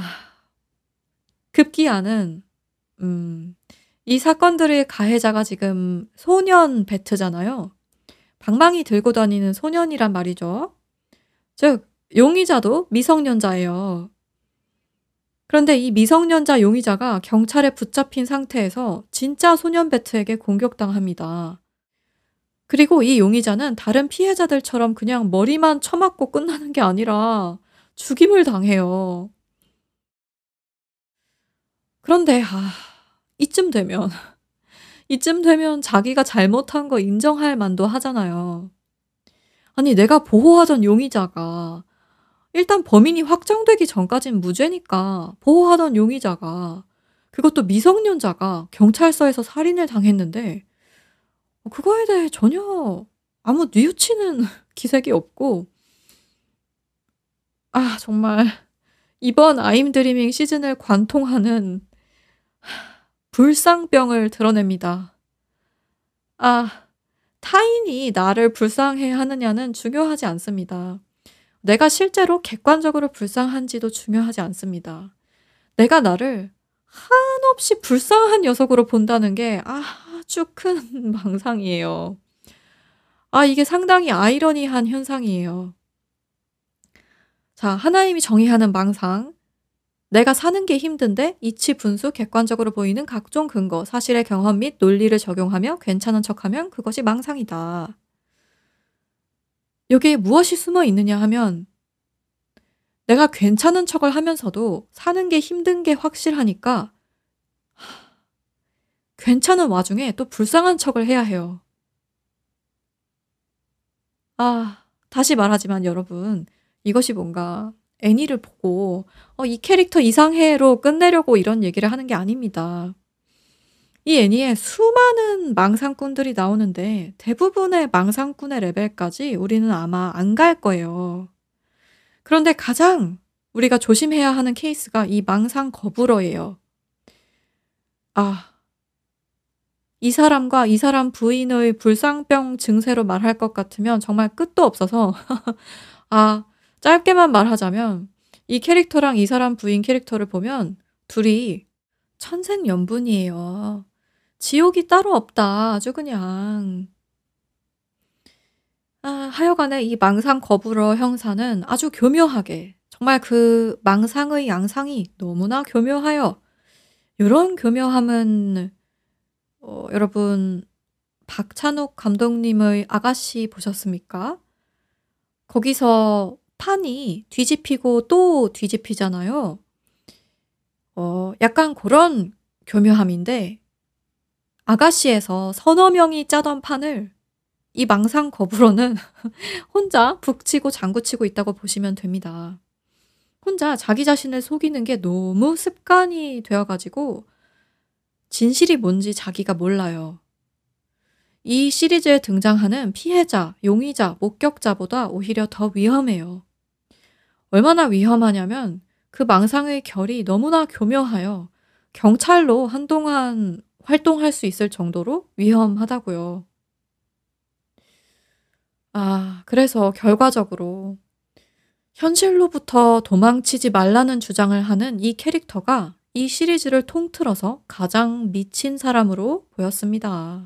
급기야는 음 이 사건들의 가해자가 지금 소년 배트잖아요. 방망이 들고 다니는 소년이란 말이죠. 즉 용의자도 미성년자예요. 그런데 이 미성년자 용의자가 경찰에 붙잡힌 상태에서 진짜 소년 배트에게 공격당합니다. 그리고 이 용의자는 다른 피해자들처럼 그냥 머리만 쳐맞고 끝나는 게 아니라 죽임을 당해요. 그런데 아 이쯤 되면 이쯤 되면 자기가 잘못한 거 인정할 만도 하잖아요. 아니 내가 보호하던 용의자가 일단 범인이 확정되기 전까진 무죄니까 보호하던 용의자가 그것도 미성년자가 경찰서에서 살인을 당했는데 어 그거에 대해 전혀 아무 뉘우치는 기색이 없고 아 정말 이번 아임 드리밍 시즌을 관통하는 불상병을 드러냅니다. 아 타인이 나를 불쌍해하느냐는 중요하지 않습니다. 내가 실제로 객관적으로 불쌍한지도 중요하지 않습니다. 내가 나를 한없이 불쌍한 녀석으로 본다는 게 아주 큰 망상이에요. 아 이게 상당히 아이러니한 현상이에요. 자 하나님이 정의하는 망상. 내가 사는 게 힘든데 이치 분수 객관적으로 보이는 각종 근거, 사실의 경험 및 논리를 적용하며 괜찮은 척하면 그것이 망상이다. 여기에 무엇이 숨어 있느냐 하면 내가 괜찮은 척을 하면서도 사는 게 힘든 게 확실하니까 괜찮은 와중에 또 불쌍한 척을 해야 해요. 아 다시 말하지만 여러분 이것이 뭔가 애니를 보고 '어 이 캐릭터 이상해.'로 끝내려고 이런 얘기를 하는 게 아닙니다. 이 애니에 수많은 망상꾼들이 나오는데 대부분의 망상꾼의 레벨까지 우리는 아마 안 갈 거예요. 그런데 가장 우리가 조심해야 하는 케이스가 이 망상 거부러예요. 아. 이 사람과 이 사람 부인의 불상병 증세로 말할 것 같으면 정말 끝도 없어서 아 짧게만 말하자면 이 캐릭터랑 이 사람 부인 캐릭터를 보면 둘이 천생연분이에요. 지옥이 따로 없다 아주 그냥. 아 하여간에 이 망상 거부러 형사는 아주 교묘하게 정말 그 망상의 양상이 너무나 교묘하여 요런 교묘함은 어 여러분 박찬욱 감독님의 아가씨 보셨습니까? 거기서 판이 뒤집히고 또 뒤집히잖아요. 어 약간 고런 교묘함인데 아가씨에서 서너 명이 짜던 판을 이 망상 거부로는 혼자 북치고 장구치고 있다고 보시면 됩니다. 혼자 자기 자신을 속이는 게 너무 습관이 되어 가지고 진실이 뭔지 자기가 몰라요. 이 시리즈에 등장하는 피해자, 용의자, 목격자보다 오히려 더 위험해요. 얼마나 위험하냐면 그 망상의 결이 너무나 교묘하여 경찰로 한동안 활동할 수 있을 정도로 위험하다고요. 아 그래서 결과적으로 현실로부터 도망치지 말라는 주장을 하는 이 캐릭터가 이 시리즈를 통틀어서 가장 미친 사람으로 보였습니다.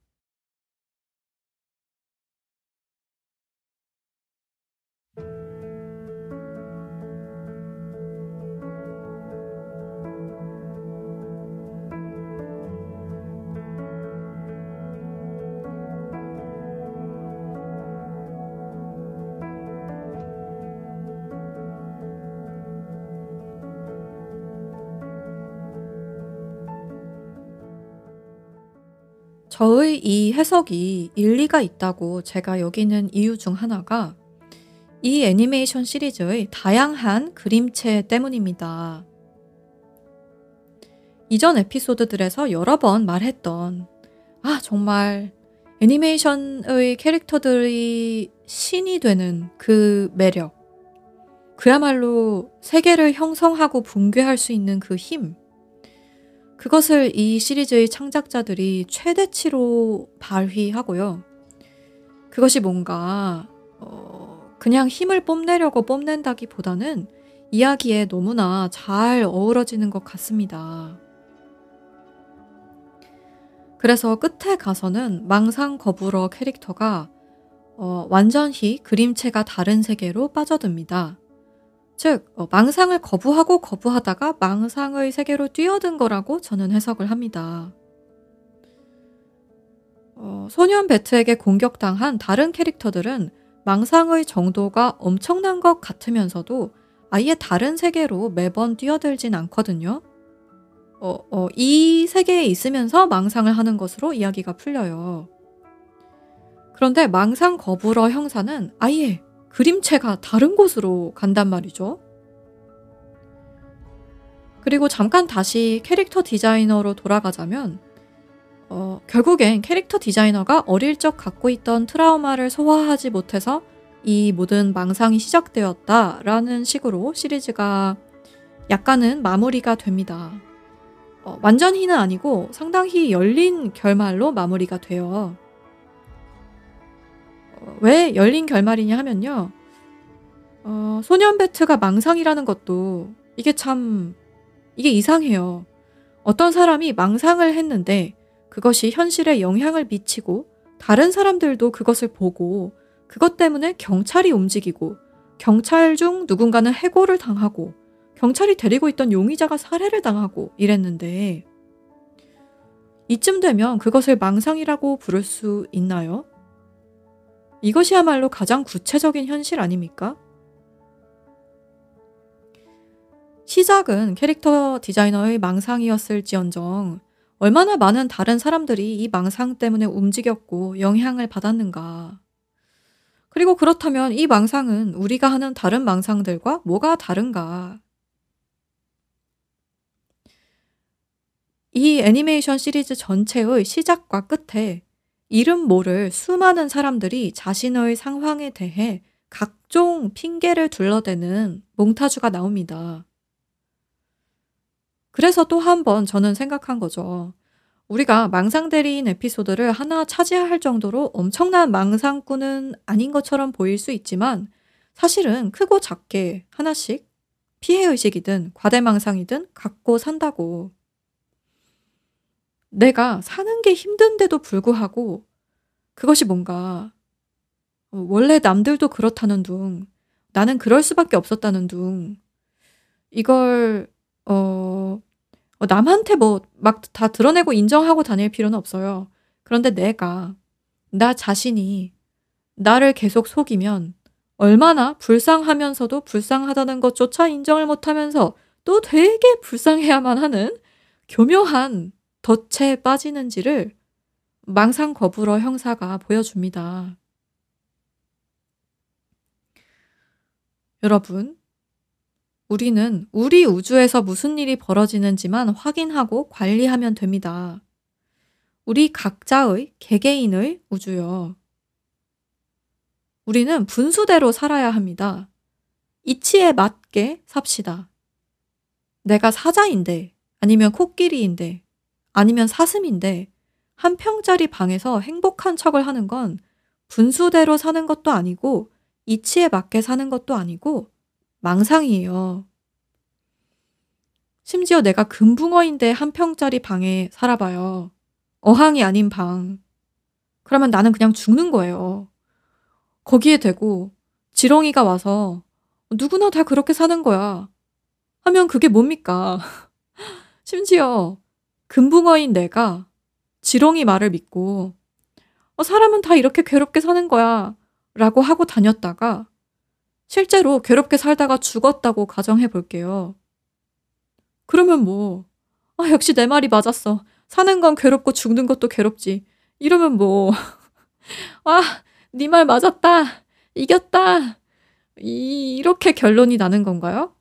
저의 이 해석이 일리가 있다고 제가 여기는 이유 중 하나가 이 애니메이션 시리즈의 다양한 그림체 때문입니다. 이전 에피소드들에서 여러 번 말했던 아 정말 애니메이션의 캐릭터들이 신이 되는 그 매력, 그야말로 세계를 형성하고 붕괴할 수 있는 그 힘, 그것을 이 시리즈의 창작자들이 최대치로 발휘하고요. 그것이 뭔가 어 그냥 힘을 뽐내려고 뽐낸다기보다는 이야기에 너무나 잘 어우러지는 것 같습니다. 그래서 끝에 가서는 망상 거부러 캐릭터가 어 완전히 그림체가 다른 세계로 빠져듭니다. 즉 어 망상을 거부하고 거부하다가 망상의 세계로 뛰어든 거라고 저는 해석을 합니다. 어 소년 배트에게 공격당한 다른 캐릭터들은 망상의 정도가 엄청난 것 같으면서도 아예 다른 세계로 매번 뛰어들진 않거든요. 어 어 이 세계에 있으면서 망상을 하는 것으로 이야기가 풀려요. 그런데 망상 거부러 형사는 아예 그림체가 다른 곳으로 간단 말이죠. 그리고 잠깐 다시 캐릭터 디자이너로 돌아가자면 어 결국엔 캐릭터 디자이너가 어릴 적 갖고 있던 트라우마를 소화하지 못해서 이 모든 망상이 시작되었다라는 식으로 시리즈가 약간은 마무리가 됩니다. 어 완전히는 아니고 상당히 열린 결말로 마무리가 돼요. 어 왜 열린 결말이냐 하면요. 어 소년 배트가 망상이라는 것도 이게 참 이게 이상해요. 어떤 사람이 망상을 했는데 그것이 현실에 영향을 미치고 다른 사람들도 그것을 보고 그것 때문에 경찰이 움직이고 경찰 중 누군가는 해고를 당하고 경찰이 데리고 있던 용의자가 살해를 당하고 이랬는데 이쯤 되면 그것을 망상이라고 부를 수 있나요? 이것이야말로 가장 구체적인 현실 아닙니까? 시작은 캐릭터 디자이너의 망상이었을지언정 얼마나 많은 다른 사람들이 이 망상 때문에 움직였고 영향을 받았는가. 그리고 그렇다면 이 망상은 우리가 하는 다른 망상들과 뭐가 다른가. 이 애니메이션 시리즈 전체의 시작과 끝에 이름 모를 수많은 사람들이 자신의 상황에 대해 각종 핑계를 둘러대는 몽타주가 나옵니다. 그래서 또 한 번 저는 생각한 거죠. 우리가 망상대리인 에피소드를 하나 차지할 정도로 엄청난 망상꾼은 아닌 것처럼 보일 수 있지만 사실은 크고 작게 하나씩 피해의식이든 과대망상이든 갖고 산다고. 내가 사는 게 힘든데도 불구하고 그것이 뭔가 어 원래 남들도 그렇다는 둥, 나는 그럴 수밖에 없었다는 둥, 이걸 어 어 남한테 뭐 막 다 드러내고 인정하고 다닐 필요는 없어요. 그런데 내가 나 자신이 나를 계속 속이면 얼마나 불쌍하면서도 불쌍하다는 것조차 인정을 못하면서 또 되게 불쌍해야만 하는 교묘한 덫에 빠지는지를 망상 거불어 형사가 보여줍니다. 여러분, 우리는 우리 우주에서 무슨 일이 벌어지는지만 확인하고 관리하면 됩니다. 우리 각자의 개개인의 우주요. 우리는 분수대로 살아야 합니다. 이치에 맞게 삽시다. 내가 사자인데, 아니면 코끼리인데, 아니면 사슴인데, 한 평짜리 방에서 행복한 척을 하는 건 분수대로 사는 것도 아니고, 이치에 맞게 사는 것도 아니고, 망상이에요. 심지어 내가 금붕어인데 한 평짜리 방에 살아봐요. 어항이 아닌 방. 그러면 나는 그냥 죽는 거예요. 거기에 대고 지렁이가 와서 누구나 다 그렇게 사는 거야 하면 그게 뭡니까? 심지어 금붕어인 내가 지렁이 말을 믿고 어, 사람은 다 이렇게 괴롭게 사는 거야 라고 하고 다녔다가 실제로 괴롭게 살다가 죽었다고 가정해 볼게요. 그러면 뭐, 아, 역시 내 말이 맞았어. 사는 건 괴롭고 죽는 것도 괴롭지. 이러면 뭐, 아, 네 말 맞았다. 이겼다. 이, 이렇게 결론이 나는 건가요?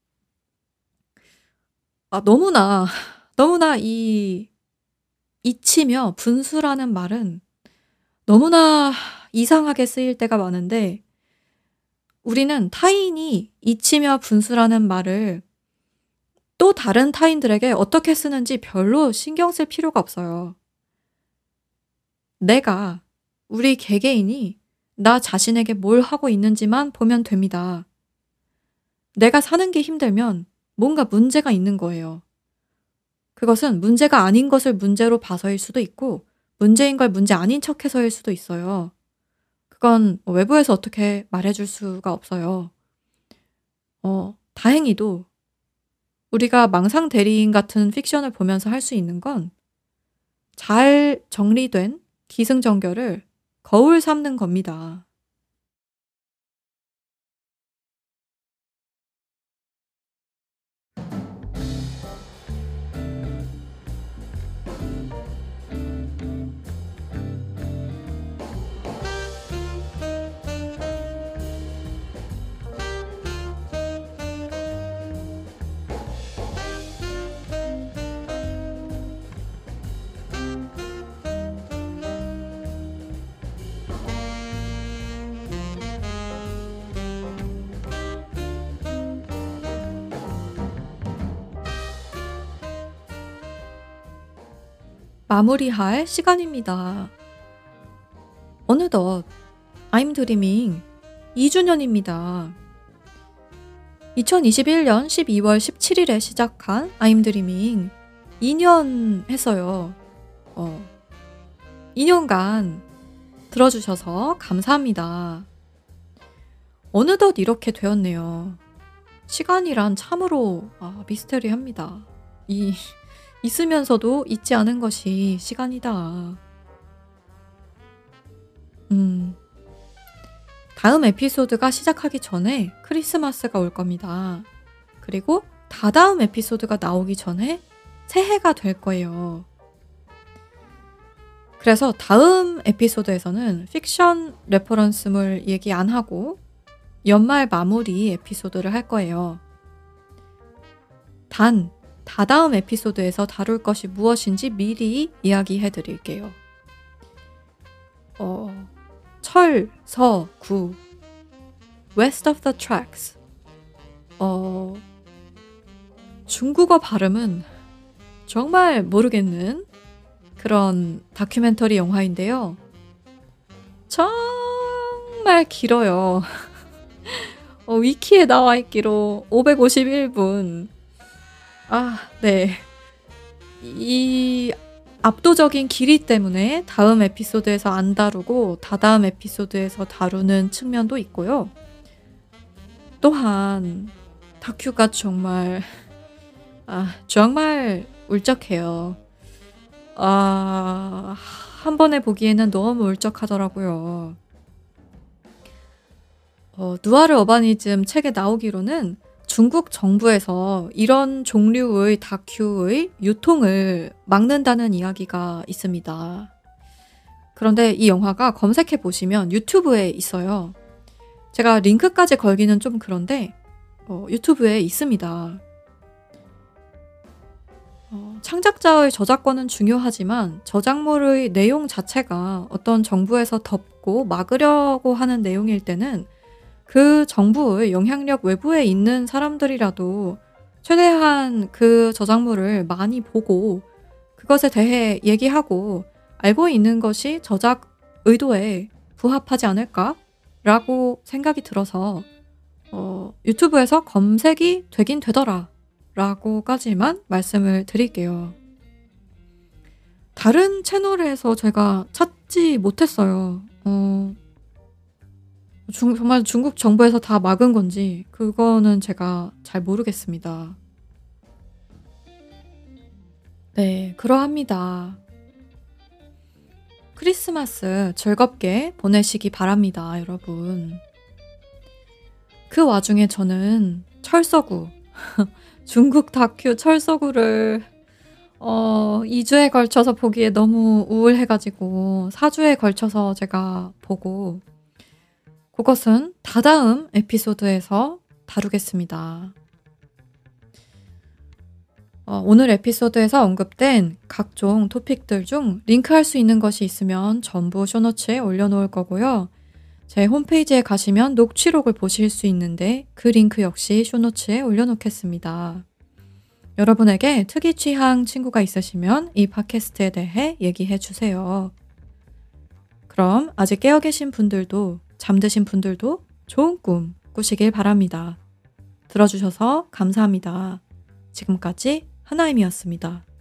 아, 너무나, 너무나 이 이치며 분수라는 말은 너무나 이상하게 쓰일 때가 많은데, 우리는 타인이 이치며 분수라는 말을 또 다른 타인들에게 어떻게 쓰는지 별로 신경 쓸 필요가 없어요. 내가, 우리 개개인이 나 자신에게 뭘 하고 있는지만 보면 됩니다. 내가 사는 게 힘들면 뭔가 문제가 있는 거예요. 그것은 문제가 아닌 것을 문제로 봐서일 수도 있고, 문제인 걸 문제 아닌 척해서일 수도 있어요. 그건 뭐 외부에서 어떻게 말해줄 수가 없어요. 어, 다행히도 우리가 망상 대리인 같은 픽션을 보면서 할 수 있는 건 잘 정리된 기승전결을 거울 삼는 겁니다. 마무리할 시간입니다. 어느덧 I'm Dreaming 이 주년입니다. 이천이십일 년 십이월 십칠일에 시작한 I'm Dreaming 이 년 했어요. 어, 이 년간 들어주셔서 감사합니다. 어느덧 이렇게 되었네요. 시간이란 참으로 아, 미스테리합니다. 이 있으면서도 있지 않은 것이 시간이다. 음, 다음 에피소드가 시작하기 전에 크리스마스가 올 겁니다. 그리고 다다음 에피소드가 나오기 전에 새해가 될 거예요. 그래서 다음 에피소드에서는 픽션 레퍼런스물 얘기 안 하고 연말 마무리 에피소드를 할 거예요. 단, 다다음 에피소드에서 다룰 것이 무엇인지 미리 이야기해 드릴게요. 어, 철, 서, 구 West of the Tracks. 어, 중국어 발음은 정말 모르겠는 그런 다큐멘터리 영화인데요. 정말 길어요. 어, 위키에 나와 있기로 오백오십일 분. 아, 네. 이 압도적인 길이 때문에 다음 에피소드에서 안 다루고 다다음 에피소드에서 다루는 측면도 있고요. 또한 다큐가 정말 아 정말 울적해요. 아 한 번에 보기에는 너무 울적하더라고요. 어 누아르 어바니즘 책에 나오기로는 중국 정부에서 이런 종류의 다큐의 유통을 막는다는 이야기가 있습니다. 그런데 이 영화가 검색해 보시면 유튜브에 있어요. 제가 링크까지 걸기는 좀 그런데 어 유튜브에 있습니다. 어 창작자의 저작권은 중요하지만 저작물의 내용 자체가 어떤 정부에서 덮고 막으려고 하는 내용일 때는 그 정부의 영향력 외부에 있는 사람들이라도 최대한 그 저작물을 많이 보고 그것에 대해 얘기하고 알고 있는 것이 저작 의도에 부합하지 않을까라고 생각이 들어서 어 유튜브에서 검색이 되긴 되더라 라고까지만 말씀을 드릴게요. 다른 채널에서 제가 찾지 못했어요. 어 중 정말 중국 정부에서 다 막은 건지 그거는 제가 잘 모르겠습니다. 네. 그러합니다. 크리스마스 즐겁게 보내시기 바랍니다, 여러분. 그 와중에 저는 철서구 중국 다큐 철서구를 어 이 주에 걸쳐서 보기에 너무 우울해 가지고 사 주에 걸쳐서 제가 보고 그것은 다다음 에피소드에서 다루겠습니다. 어 오늘 에피소드에서 언급된 각종 토픽들 중 링크할 수 있는 것이 있으면 전부 쇼노츠에 올려 놓을 거고요. 제 홈페이지에 가시면 녹취록을 보실 수 있는데 그 링크 역시 쇼노츠에 올려 놓겠습니다. 여러분에게 특이 취향 친구가 있으시면 이 팟캐스트에 대해 얘기해 주세요. 그럼 아직 깨어 계신 분들도 잠드신 분들도 좋은 꿈 꾸시길 바랍니다. 들어주셔서 감사합니다. 지금까지 하나임이었습니다.